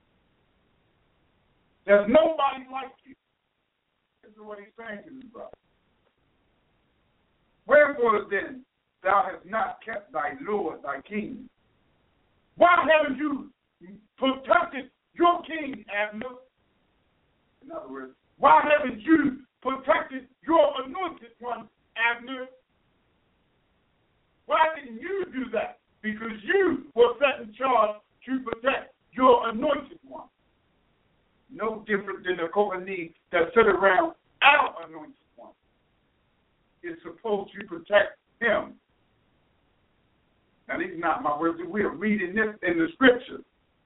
There's nobody like you. This is what he's saying to me, brother. Wherefore then thou hast not kept thy Lord, thy king? Why haven't you protected your king, Abner? In other words, why haven't you protected your anointed one, Abner? Why didn't you do that? Because you were set in charge to protect your anointed one. No different than the Kohanim that sit around our anointed one. It's supposed to protect him. Now, these are not my words. We are reading this in the scriptures.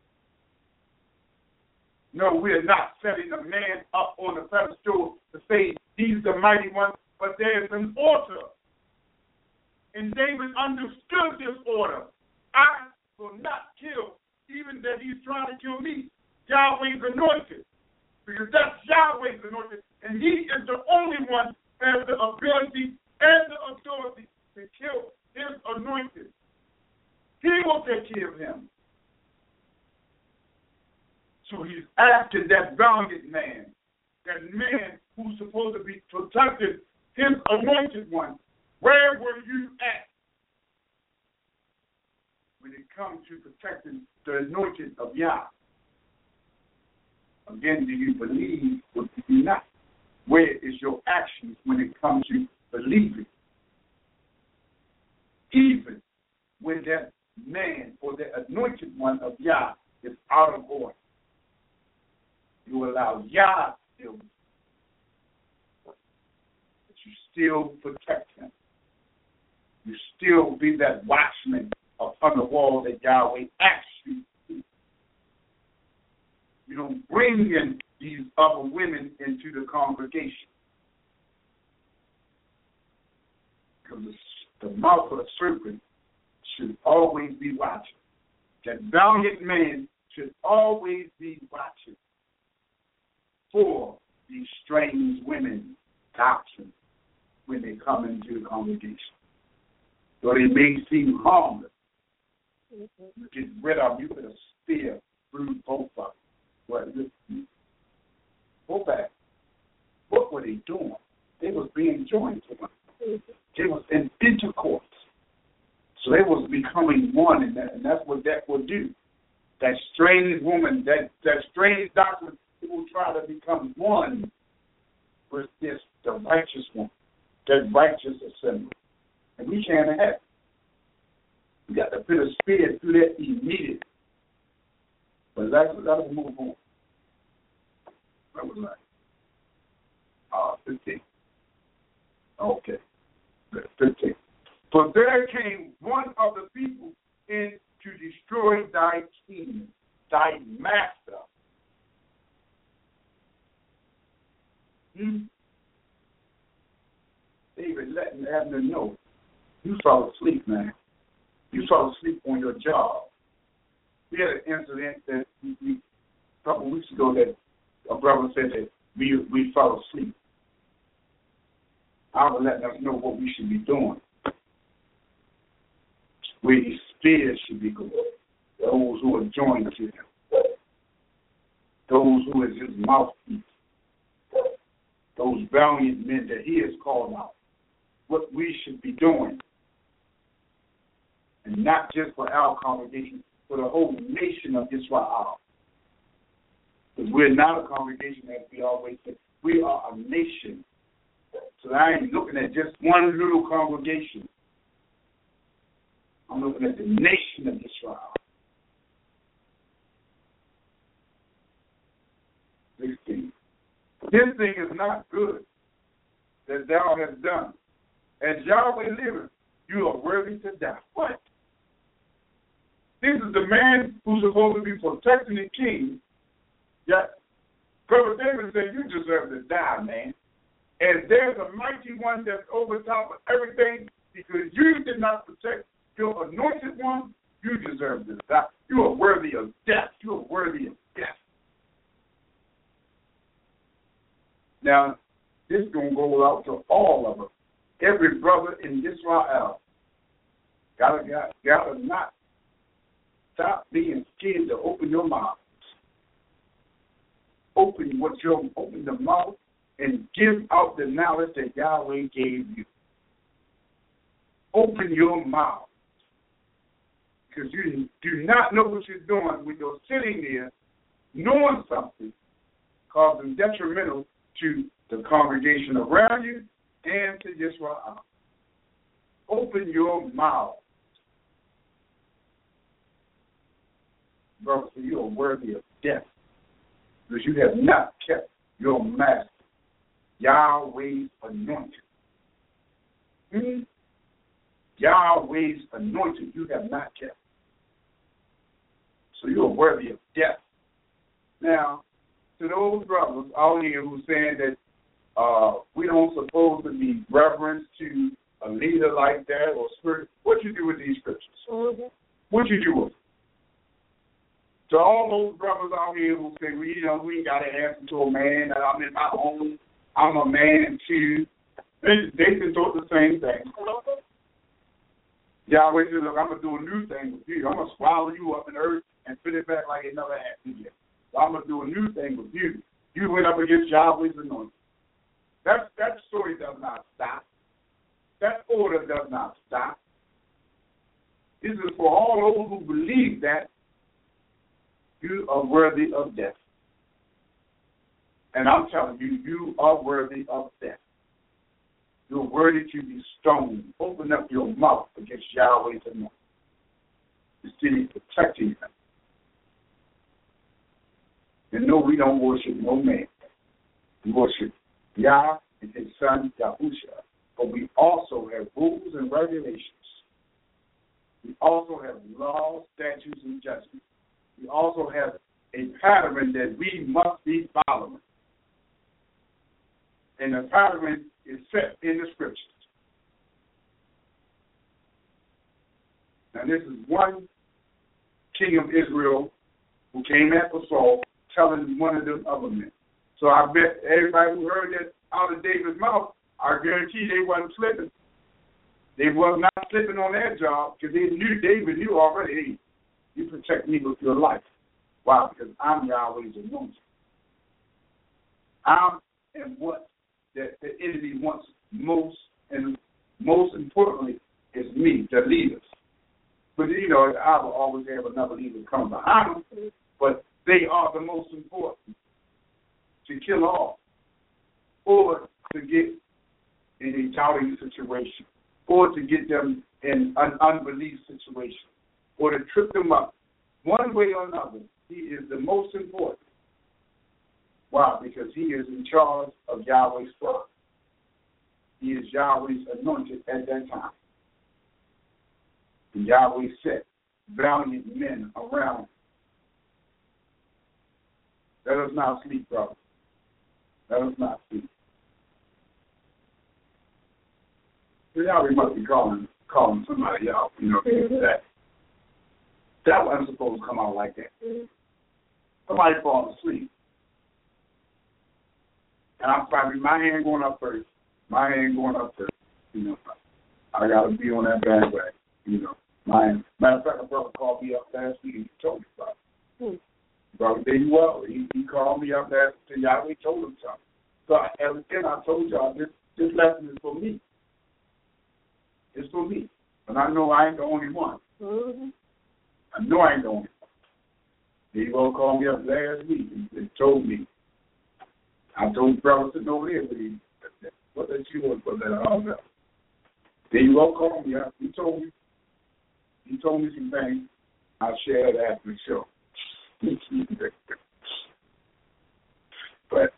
No, we are not setting a man up on a pedestal to say he's the mighty one, but there's an order. And David understood this order. I will not kill, even that he's trying to kill me, Yahweh's anointed. Because that's Yahweh's anointed. And he is the only one that has the ability and the authority to kill his anointed. He will take care of him. So he's asking that valiant man, that man who's supposed to be protecting his anointed one, where were you at when it comes to protecting the anointed of Yah? Again, do you believe or do you not? Where is your actions when it comes to believing? Even when that man or the anointed one of Yah is out of order, you allow Yah still, but you still protect him. You still be that watchman upon the wall that Yahweh asks you to do. You don't bring in these other women into the congregation. Because the mouth of the serpent should always be watching. That valiant man should always be watching for these strange women doctrine when they come into the congregation. Though they may seem harmless, you get rid of them, you put a spear through both of them. Well, go back. What were they doing? They was being joined to them. They was in intercourse. So they was becoming one, and that's what that will do. That strange woman, that strange doctrine, it will try to become one with this, the righteous one, that righteous assembly. And we can't have it. We got to put a spear through that immediately. But let's move on. What was that? 15. Okay. 15. For there came one of the people in to destroy thy king, thy master. David letting Abner know, you fell asleep, man. You fell asleep on your job. We had an incident that a couple of weeks ago that a brother said that we fell asleep. I was letting us know what we should be doing. Where his spears should be going. Those who are joined to him. Those who is his mouthpiece. those valiant men that he has called out, what we should be doing. And not just for our congregation, for the whole nation of Israel. Because we're not a congregation, as we always say. We are a nation. So I ain't looking at just one little congregation. I'm looking at the nation of Israel. 16. This thing is not good that thou hast done. As Yahweh liveth, you are worthy to die. What? This is the man who's supposed to be protecting the king. Yeah. Brother David said, you deserve to die, man. And there's a mighty one that's over top of everything because you did not protect your anointed one. You deserve to die. You are worthy of death. You are worthy of death. Now, this is going to go out to all of us. Every brother in Israel gotta not stop being scared to open your mouth. Open the mouth and give out the knowledge that Yahweh gave you. Open your mouth. Because you do not know what you're doing when you're sitting there knowing something causing detrimental to the congregation around you and to Israel. Open your mouth. Brother, you are worthy of death because you have not kept your master, Yahweh's anointed. Yahweh's anointed you have not kept. So you are worthy of death. Now, to those brothers out here who saying that we don't supposed to be reverent to a leader like that or spirit, what you do with these scriptures? Mm-hmm. What you do with them? To all those brothers out here who say, we ain't got to answer to a man, that I'm in my own, I'm a man too. They can do the same thing. Yahweh said, look, I'm going to do a new thing with you. I'm going to swallow you up in the earth and spit it back like it never happened yet. So I'm going to do a new thing with you. You went up against Yahweh's anointing. That story does not stop. That order does not stop. This is for all those who believe that you are worthy of death. And I'm telling you, you are worthy of death. You're worthy to be stoned. Open up your mouth against Yahweh's anointing. The city protecting them. And no, we don't worship no man. We worship Yah and his son, Yahusha. But we also have rules and regulations. We also have laws, statutes, and judgments. We also have a pattern that we must be following. And the pattern is set in the scriptures. Now, this is one king of Israel who came after Saul telling one of them other men. So I bet everybody who heard that out of David's mouth, I guarantee they wasn't slipping. They was not slipping on that job because David knew already, hey, you protect me with your life. Why? Because I'm Yahweh's anointed. I am what the enemy wants most, and most importantly is me, the leaders. But, I will always have another leader come behind them, but they are the most important to kill off or to get in a doubting situation or to get them in an unbelief situation or to trip them up. One way or another, he is the most important. Why? Because he is in charge of Yahweh's flock. He is Yahweh's anointed at that time. And Yahweh set valiant men around him. Let us not sleep, brother. Let us not sleep. So Yahweh must be calling somebody out, that wasn't supposed to come out like that. Somebody falling asleep. And I'm probably, my hand going up first. I got to be on that bandwagon, Matter of fact, a brother called me up last week and he told me about it. Brother did well. He called me up last week and Yahweh told him something. So as again, I told y'all, this lesson is for me. It's for me. And I know I ain't the only one. Mm-hmm. I know I ain't the only one. They all called me up last week and told me. I told brother sitting over there, what that you want for that all that. Then you all called me up. He told me some things. I'll share that after the show. But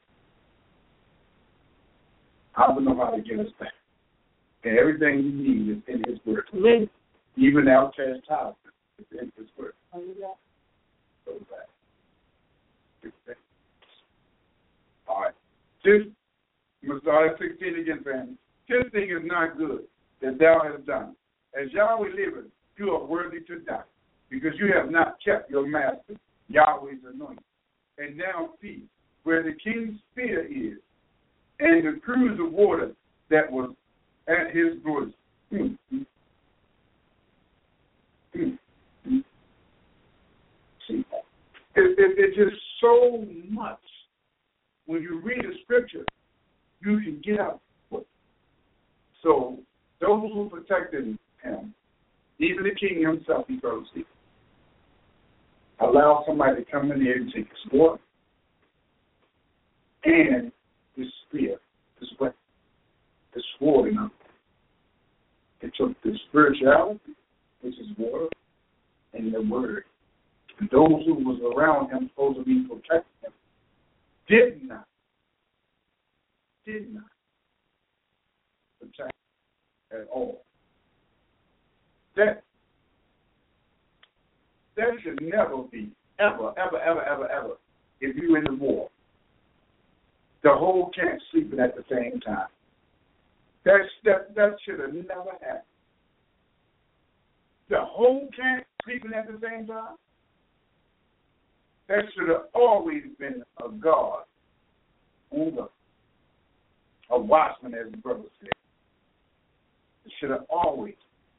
I don't know how to get us back. And everything you need is in His Word. Mm-hmm. Even our chastisement is in His Word. Oh, yeah. So that. All right. I'm going to start at 16 again, family. This thing is not good that thou hast done. As Yahweh liveth, you are worthy to die, because you have not kept your master, Yahweh's anointing. And now see where the king's spear is, and the cruse of water that was at his bosom. See, it's just so much. When you read the scripture, you can get out. So those who protected him, even the king himself, he fell asleep. Allow somebody to come in there and take his water and his spear, his weapon, the sword in him. It took the spirituality, which is water, and the word. And those who was around him, supposed to be protecting him, did not protect at all. That should never be, ever, if you're in the war. The whole camp sleeping at the same time. That should have never happened. The whole camp sleeping at the same time? That should have always been a guard over, a watchman, as the brother said. It should have always.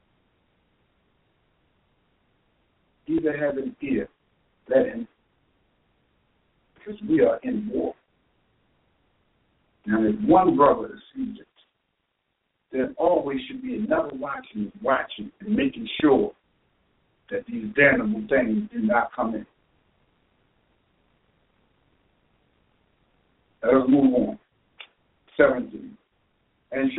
He that has an ear, let him. Because we are in war. Now, if one brother sees it, there always should be another watching and making sure that these damnable things do not come in. Let us move on. 17. And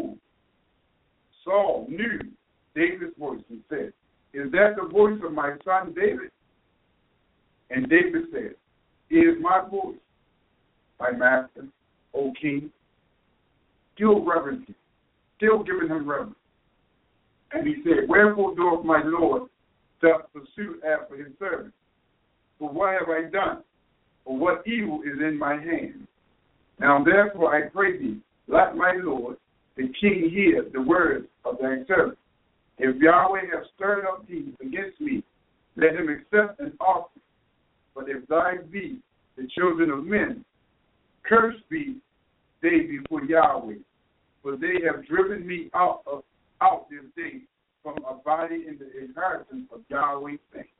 Saul knew David's voice and said, is that the voice of my son David? And David said, it is my voice, my master, O king. Still reverencing, still giving him reverence. And he said, wherefore doth my Lord thus pursue after his servant? For what have I done? For what evil is in my hand? Now therefore I pray thee, let my Lord, the king, hear the words of thy servant. If Yahweh have stirred up these against me, let him accept an offering. But if thy be the children of men, cursed be they before Yahweh, for they have driven me out this day from abiding in the inheritance of Yahweh,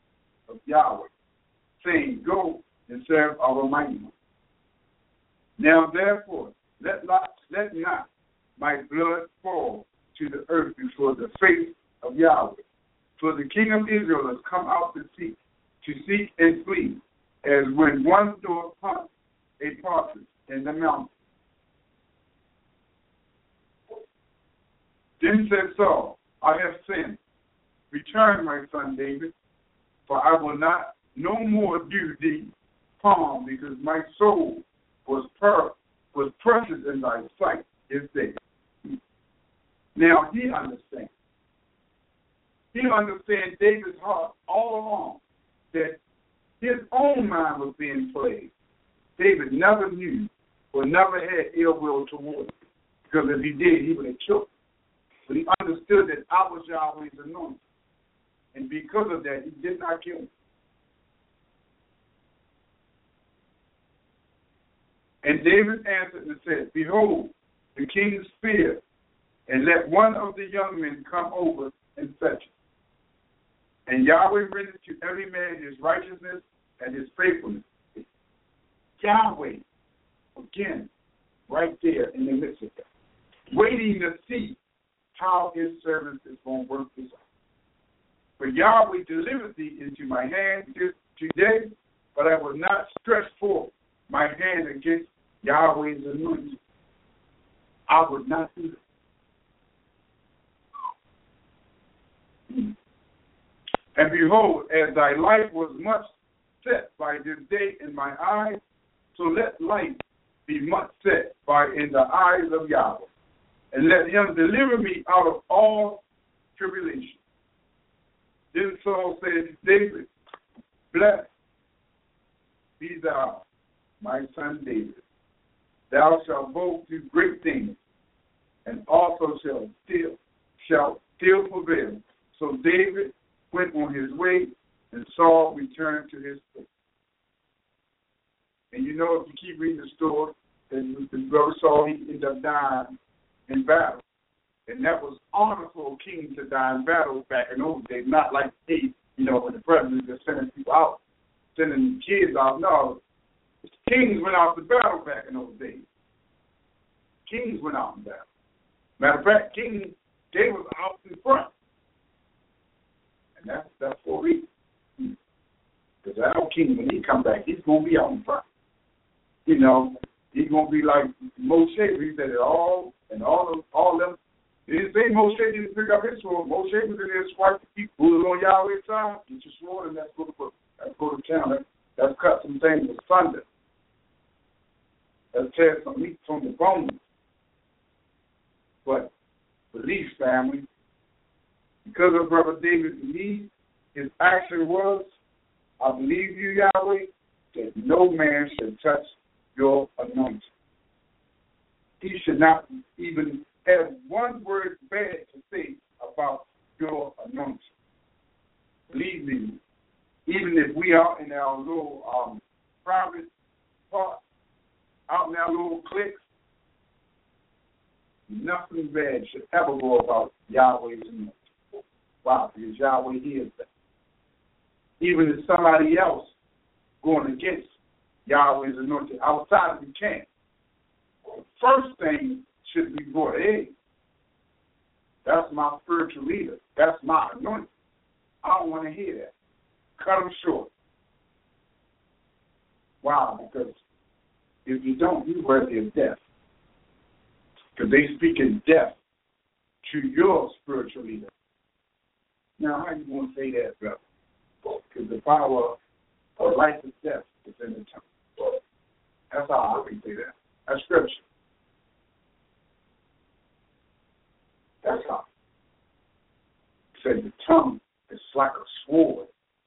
saying, go and serve our mighty one. Now therefore, let not my blood fall to the earth before the face of Yahweh. For the king of Israel has come out to seek and flee, as when one doth hunt a partridge in the mountain. Then said Saul, I have sinned. Return, my son David, for I will not no more do thee harm, because my soul was precious in thy sight this day. Now he understands. He understands David's heart all along, that his own mind was being plagued. David never knew or never had ill will toward him, because if he did, he would have killed him. But he understood that I was Yahweh's anointed, and because of that, he did not kill him. And David answered and said, behold, the king's spear, and let one of the young men come over and fetch it. And Yahweh rendered to every man his righteousness and his faithfulness. Yahweh, again, right there in the midst of that, waiting to see how his servant is going to work this out. For Yahweh delivered thee into my hand this today, but I will not stretch forth my hand against Yahweh's anointed. I would not do it. And behold, as thy light was much set by this day in my eyes, so let light be much set by in the eyes of Yahweh, and let him deliver me out of all tribulation. Then Saul said to David, blessed be thou, my son David. Thou shalt both do great things, and also shalt still prevail. So David went on his way, and Saul returned to his place. And you know, if you keep reading the story, then the brother Saul, he ended up dying in battle. And that was honor for a king to die in battle back in those days, not like today, you know, when the president is sending people out, sending kids out. No, kings went out to battle back in those days. Kings went out in battle. Matter of fact, King David was out in front. And that's for a reason. Because our king, when he come back, he's going to be out in front. You know, he's going to be like Moshe. He said it all, and all them. He didn't say Moshe didn't pick up his sword. Moshe was in there swiping people who was on Yahweh's side. Get your sword, and let's go to town. Let's cut some things asunder. Let's tear some meat from the bones. But belief, family, because of Brother David's belief, his action was, I believe you, Yahweh, that no man should touch your anointing. He should not even have one word bad to say about your anointing. Believe me, even if we are in our little private part, out in our little cliques, nothing bad should ever go about Yahweh's anointing. Why? Because Yahweh hears that. Even if somebody else going against Yahweh's anointing outside of the camp, the first thing should be brought, hey, that's my spiritual leader. That's my anointing. I don't want to hear that. Cut them short. Why? Because if you don't, you're worthy of death. Because they speak in death to your spiritual leader. Now, how you going to say that, brother? Because the power of life and death is in the tongue. That's how I can say that. That's scripture. That's how. It said the tongue is like a sword.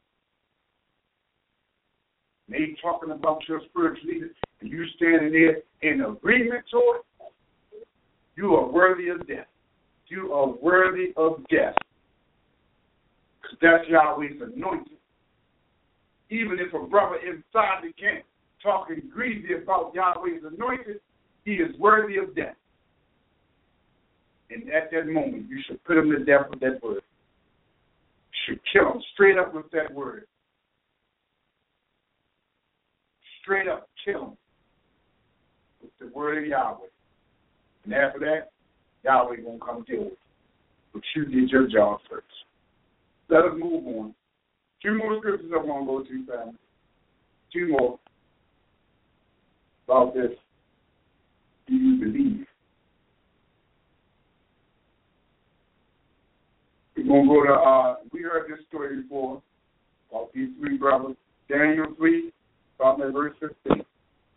And they talking about your spiritual leader, and you standing there in agreement to it, you are worthy of death. You are worthy of death. Because that's Yahweh's anointing. Even if a brother inside the camp talking greasy about Yahweh's anointing, he is worthy of death. And at that moment, you should put him to death with that word. You should kill him straight up with that word. Straight up kill him with the word of Yahweh. And after that, Yahweh going to come deal with you. But you did your job first. Let us move on. 2 more scriptures I want to go to, family. 2 more about this. Do you believe? We're going to go to, we heard this story before about these 3 brothers. Daniel 3, starting at verse 15.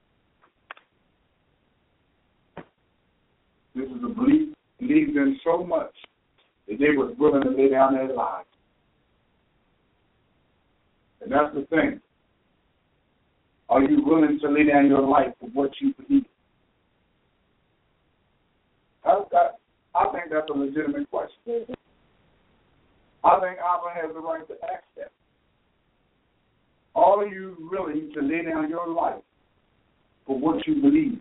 This is a belief, believed in so much that they were willing to lay down their lives. And that's the thing. Are you willing to lay down your life for what you believe? I think that's a legitimate question. I think Abba has the right to ask that. Are you willing to lay down your life for what you believe?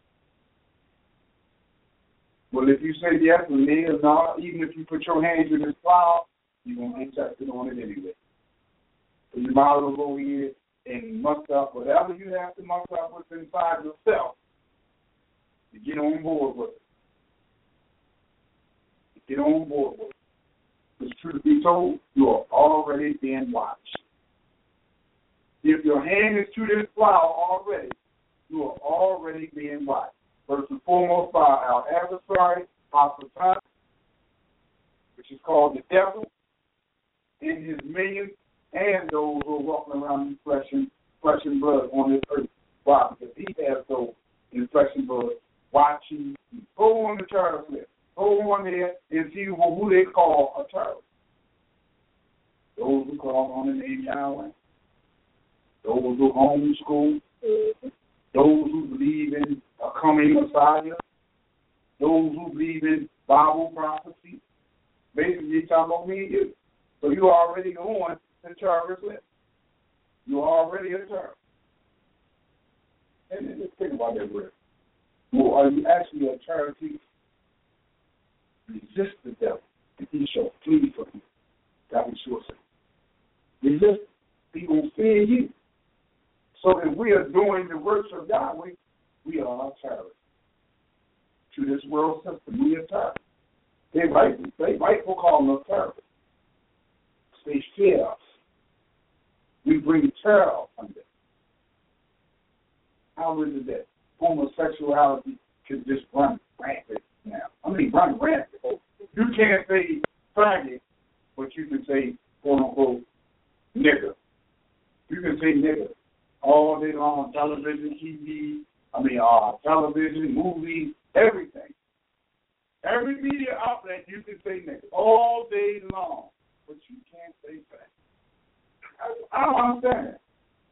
Well, if you say yes and me or no, even if you put your hands in this plow, you're going to get tested on it anyway. So you might as well go in and muster up whatever you have to muster up with inside yourself. to get on board with it. Get on board with it. Because truth be told, you are already being watched. If your hand is to this plow already, you are already being watched. First and foremost by our adversary, Satan, which is called the devil, and his minions, and those who are walking around in flesh and blood on this earth. Why? Because he has those in flesh and blood watching you. Go on the terrorist list. Go on there and see who they call a terrorist. Those who call on the name Yahweh. Those who homeschool. Those who believe in a coming Messiah. Those who believe in Bible prophecy. Basically, you're talking about me and you. So you're already on the terrorist list. You're already a terrorist. And then just think about that word. Well, are you actually a terrorist? Resist the devil, and he shall flee from you. That was your saying. Resist, he will fear you. So if we are doing the works of Yahweh, we are a terrorist. To this world system, we are terrorists. They rightful call us terrorists. They fear us. We bring terror on them. How is it that homosexuality can just run rampant now? I mean, run rampant. You can't say faggot, but you can say, quote unquote, nigger. You can say nigger all day long on television, television, movies, everything. Every media outlet, you can say nigger all day long, but you can't say faggot. I don't understand that.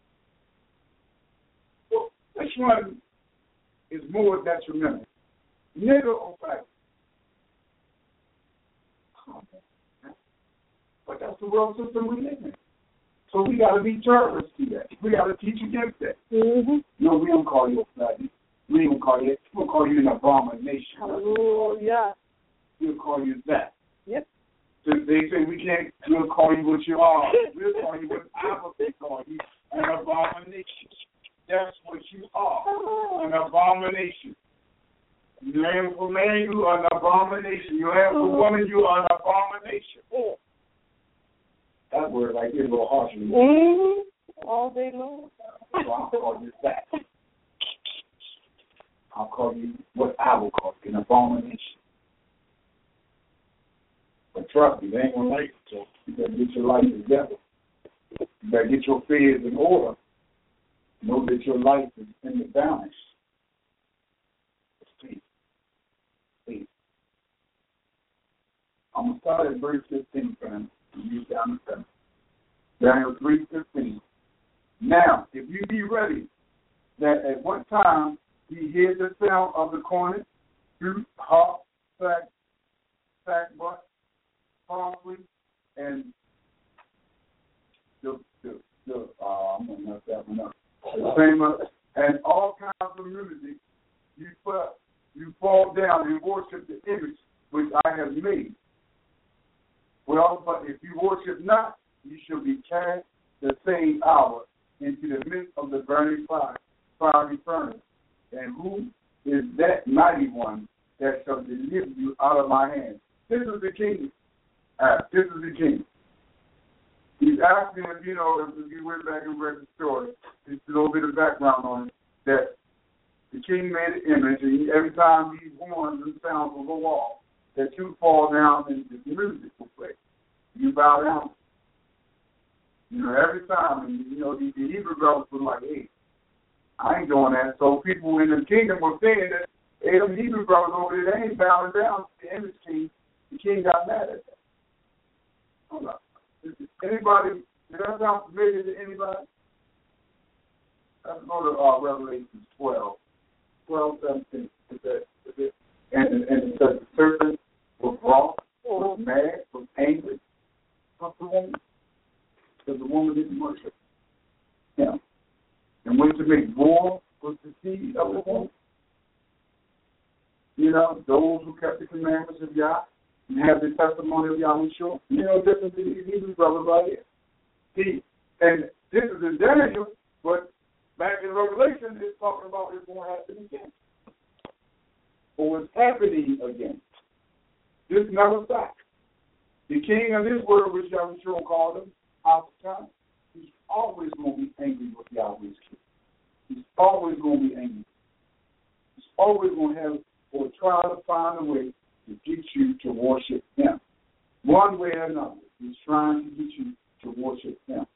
Well, which one is more detrimental, nigger or faggot? But that's the world system we live in. So we got to be terrorists to that. We got to teach against that. Mm-hmm. No, we don't call you a faggot. We don't call you. We'll call you an abomination. Oh, yeah. We'll call you that. Yep. So they say we can't. We'll call you what you are. We'll call you what I would call you, an abomination. That's what you are, an abomination. You land for man, you are an abomination. You land for woman, you are an abomination. Oh. That word right here is a little harsh. All day long. So I'll call you that. I'll call you what I will call you, an abomination. But trust me, they ain't going to like it. So you better get your life together. You better get your fears in order. Know that your life is in the balance. Please. Please. I'm going to start at verse 15, friends. Read down to 7. Daniel 3:15. Now, if you be ready, that at what time ye hear the sound of the cornet, flute, harp, sackbut, harping, and I'm going to mess that one up. And all kinds of music, you fall down and worship the image which I have made. Well, but if you worship not, you shall be cast the same hour into the midst of the burning fiery furnace. And who is that mighty one that shall deliver you out of my hand? This is the king. This is the king. He's asking, if you went back and read the story, just a little bit of background on it, that the king made an image, and every time these horns and sounds will go off, that you fall down and the music will play. You bow down. Every time. And, the Hebrew brothers were like, hey, I ain't doing that. So people in the kingdom were saying that, hey, them Hebrew brothers over there, they ain't bowing down to the image king. The king got mad at that. Hold up. Anybody, does that sound familiar to anybody? Let's go to Revelation 12, 17. And it says the serpent was wroth, was mad, was angry. But the woman, because the woman didn't worship him. And went to make war with the seed of the woman. Those who kept the commandments of Yah and have the testimony of Yahushua. Different than these Hebrew brothers right here. See, and this is in Daniel, but back in Revelation, it's talking about it's going to happen again. or is happening again. This never stops. The king of this world, which Yahweh called him, out of time, he's always going to be angry with Yahweh's king. He's always going to be angry. He's always going to have or try to find a way to get you to worship him. One way or another, he's trying to get you to worship him.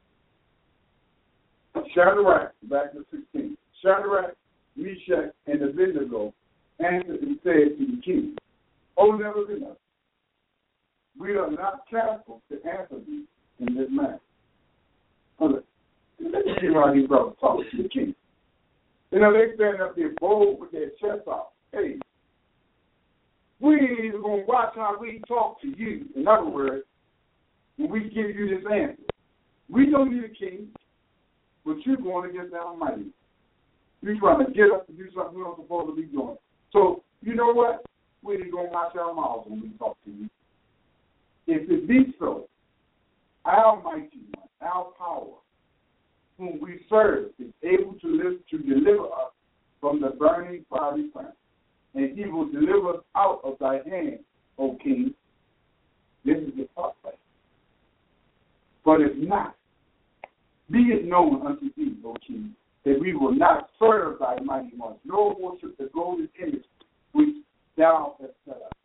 Shadrach, back to 16. Shadrach, Meshach, and Abednego answered and said to the king, O Nebuchadnezzar, we are not careful to answer thee in this matter. Let's see how these brothers talk to the king. You know, they stand up there bold with their chests out. Hey, we ain't even going to watch how we talk to you. In other words, when we give you this answer, we know you're the king, but you're going against the Almighty. You're trying to get us to do something we're not supposed to be doing. So, you know what? We ain't going to watch our mouths when we talk to you. If it be so, our mighty one, our power, whom we serve, is able to deliver us from the burning fiery furnace, and he will deliver us out of thy hand, O king. This is the part. But if not, be it known unto thee, O king, that we will not serve thy mighty ones, nor worship the golden image which thou hast set up.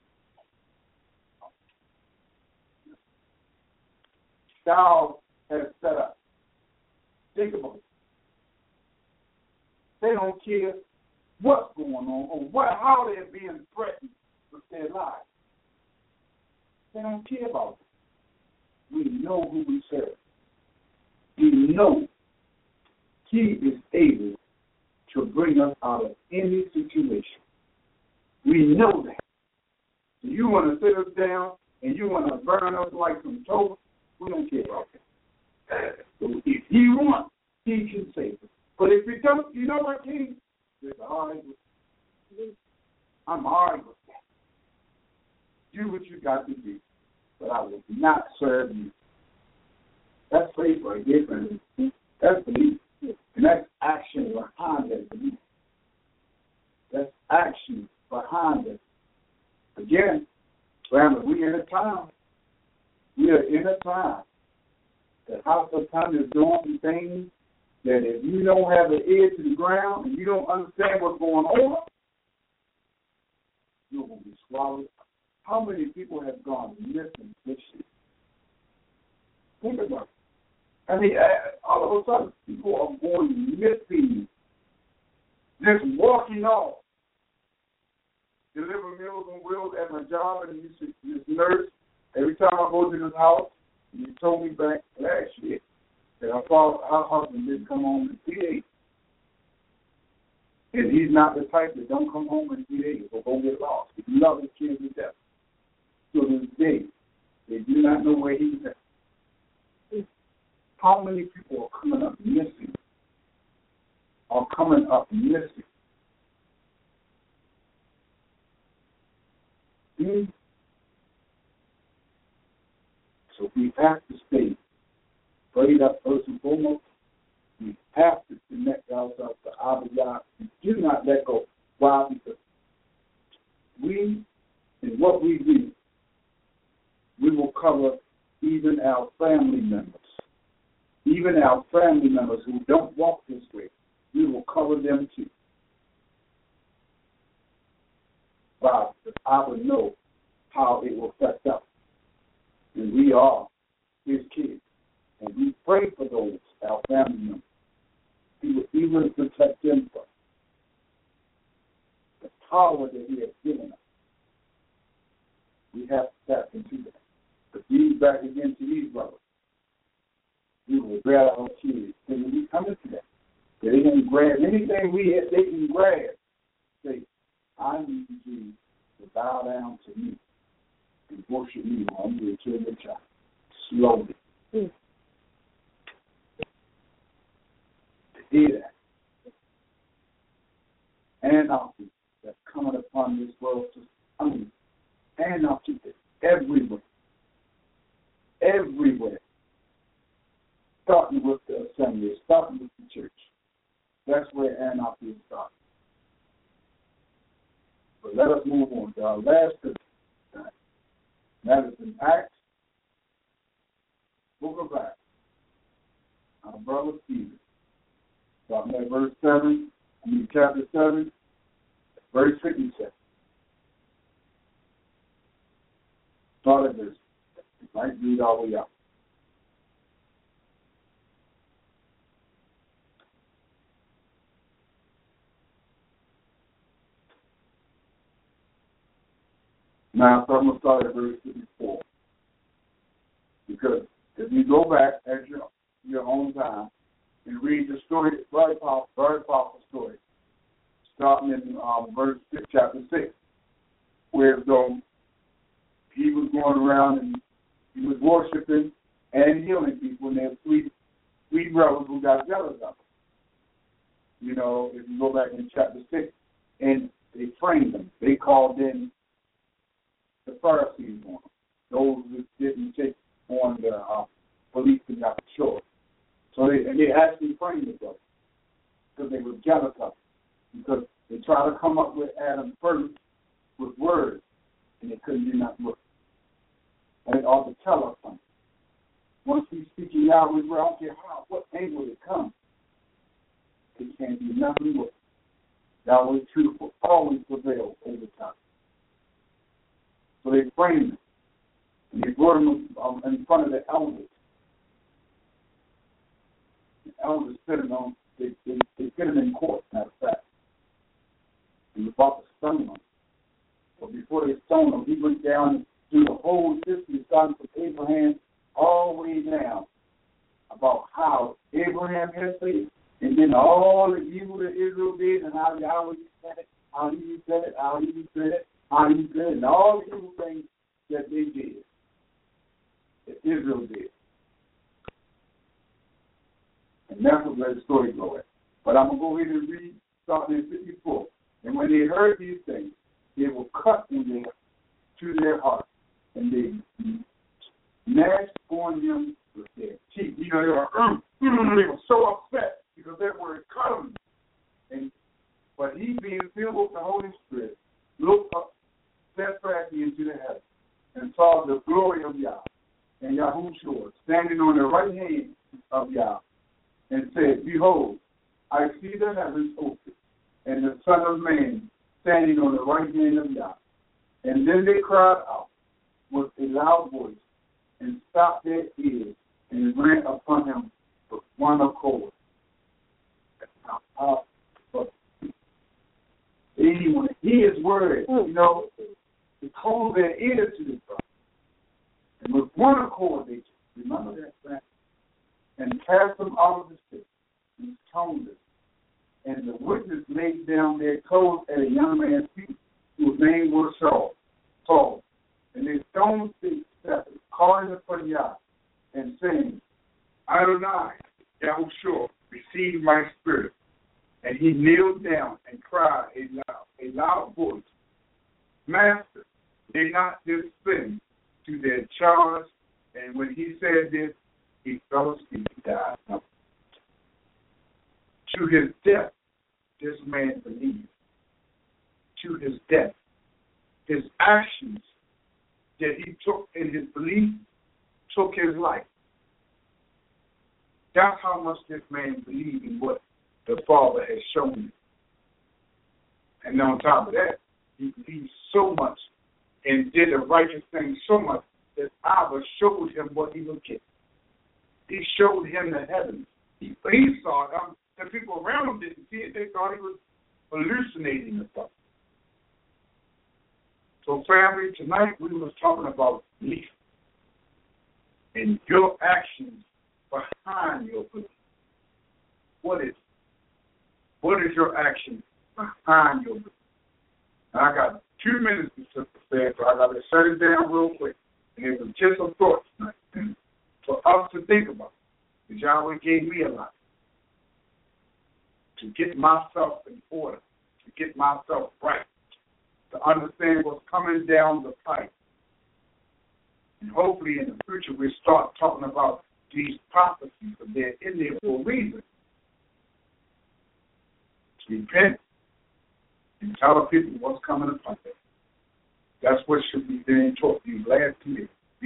Thou hast set up. Think about it. They don't care what's going on or how they're being threatened with their lives. They don't care about it. We know who we serve. We know he is able to bring us out of any situation. We know that. So you want to sit us down and you want to burn us like some toast, we don't care about that. So if he wants, he can save us. But if he doesn't, you know what, King? I'm hard with that. Do what you got to do, but I will not serve you. That's faith right there, friend. That's belief. And that's action behind that belief. That's action behind it. Again, family, we in a time. We are in a time. The house of time is doing things that if you don't have the ear to the ground and you don't understand what's going on, you're going to be swallowed. How many people have gone missing this year? Think about it. I mean, all of a sudden, people are going missing, just walking off. Deliver meals on wheels at my job, and this nurse, every time I go to this house, you told me back last year that I thought our husband didn't come home in 3 days. And he's not the type that don't come home in 3 days or go get lost. He loves his kids to death. To this day, they do not know where he's at. How many people are coming up missing? So we have to stay prayed up first and foremost. We have to connect ourselves to Abba Yah. We do not let go. Why? Because we, in what we do, we will cover even our family members. Even our family members who don't walk this way, we will cover them too. Why? Because I will know how it will affect us. And we are his kids. And we pray for those, our family members. He will even protect them from the power that he has given us. We have to tap into that. But these back again to these brothers. We will grab our kids. And when we come into that, they can grab anything they can grab. Say, I need you to bow down to me and worship me while I'm your children child. Slowly. To hear that. Anarchy that's coming upon this world. Anarchy is everywhere. Everywhere. Starting with the assembly, starting with the church. That's where anarchy starts. But let us move on to our last scripture. That is in Acts, book of Acts. Our brother Stephen. Starting at verse 7, chapter 7, verse 57. Start at this. Might read all the way out. Now, so I'm going to start at verse 54. Because if you go back at your own time and read the story, very powerful story, starting in verse 6, chapter 6, where he was going around and he was worshiping and healing people, and there were three brothers who got jealous of him. You know, if you go back in chapter 6, and they framed him. They called in the Pharisees on him, those who didn't take on the police and got short. So they actually framed the brothers because they were jealous of him, because they tried to come up with Adam first with words, and they couldn't do nothing with it. And it ought to tell us something. Once we speak in Yahweh's word, I don't care what angle it comes, it can't do nothing with it. Yahweh's truth will always prevail over time. So they framed him, and they brought him in front of the elders. The elders sitting on, they put him in court, matter of fact. He was about to stone him. But before they stoned him, he went down through the whole history, starting from Abraham all the way down, about how Abraham had faith, and then all the evil that Israel did, and how Yahweh said it, how he said it, how he said it, how he said it, and all the evil things that they did, that Israel did. And that's where the story goes at. But I'm going to go ahead and read, starting in 54. And when they heard these things, they were cut to their heart, and they gnashed on them with their teeth. You know, they were so upset because they were cut them. But he, being filled with the Holy Spirit, looked up steadfastly into the heaven and saw the glory of Yah and Yahushua standing on the right hand of Yah, and said, Behold, I see the heavens open, and the Son of Man standing on the right hand of Yah. And then they cried out with a loud voice, and stopped their ears, and ran upon him with one accord. They want to hear his word, you know, to hold their ears to this God. And with one accord, they remember that fact, and cast them out of the city, and stoned them. And the witness laid down their clothes at a young man's feet, whose name was Saul. And they stoned Stephen, calling upon Yah, and saying, Adonai, Yahushua, receive my spirit. And he kneeled down and cried a loud voice, Master, they not this sin to their charge. And when he said this, he fell asleep and died. No. To his death, this man believed. To his death, his actions that he took in his belief took his life. That's how much this man believed in what the Father has shown him. And on top of that, he believed so much and did a righteous thing so much that Abba showed him what he would get. He showed him the heavens. He saw it. The people around him didn't see it. They thought he was hallucinating or something. So, family, tonight we was talking about belief and your actions behind your belief. What is it? What is your action behind your belief? Now, I got 2 minutes to say, so I got to shut it down real quick. And it was just some thoughts tonight for us to think about. Because Yahweh gave me a lot to get myself in order, to get myself right, to understand what's coming down the pipe. And hopefully in the future we'll start talking about these prophecies, but they're in there for a reason. To repent and tell the people what's coming upon them. That's what should be being taught these last days.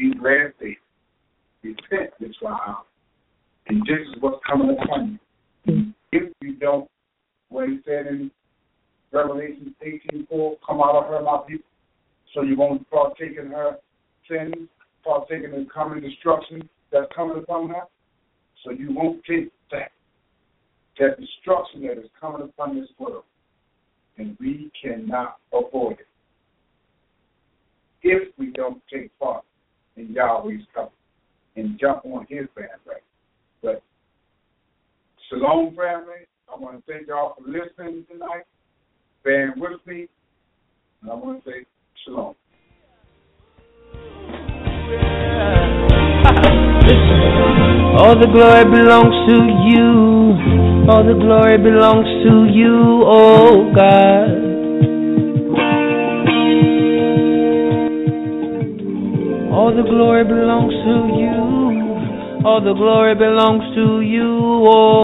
Repent, Israel, and this is what's coming upon you. If you don't, what he said in Revelation 18:4, come out of her, my people, so you won't partake in her sins, partake in the coming destruction that's coming upon her, so you won't take that destruction that is coming upon this world, and we cannot avoid it if we don't take part in Yahweh's covenant and jump on his bandwagon. But shalom, family. I want to thank y'all for listening tonight, bearing with me, and I want to say shalom. All the glory belongs to you. All the glory belongs to you, oh God. All the glory belongs to you. All the glory belongs to you, oh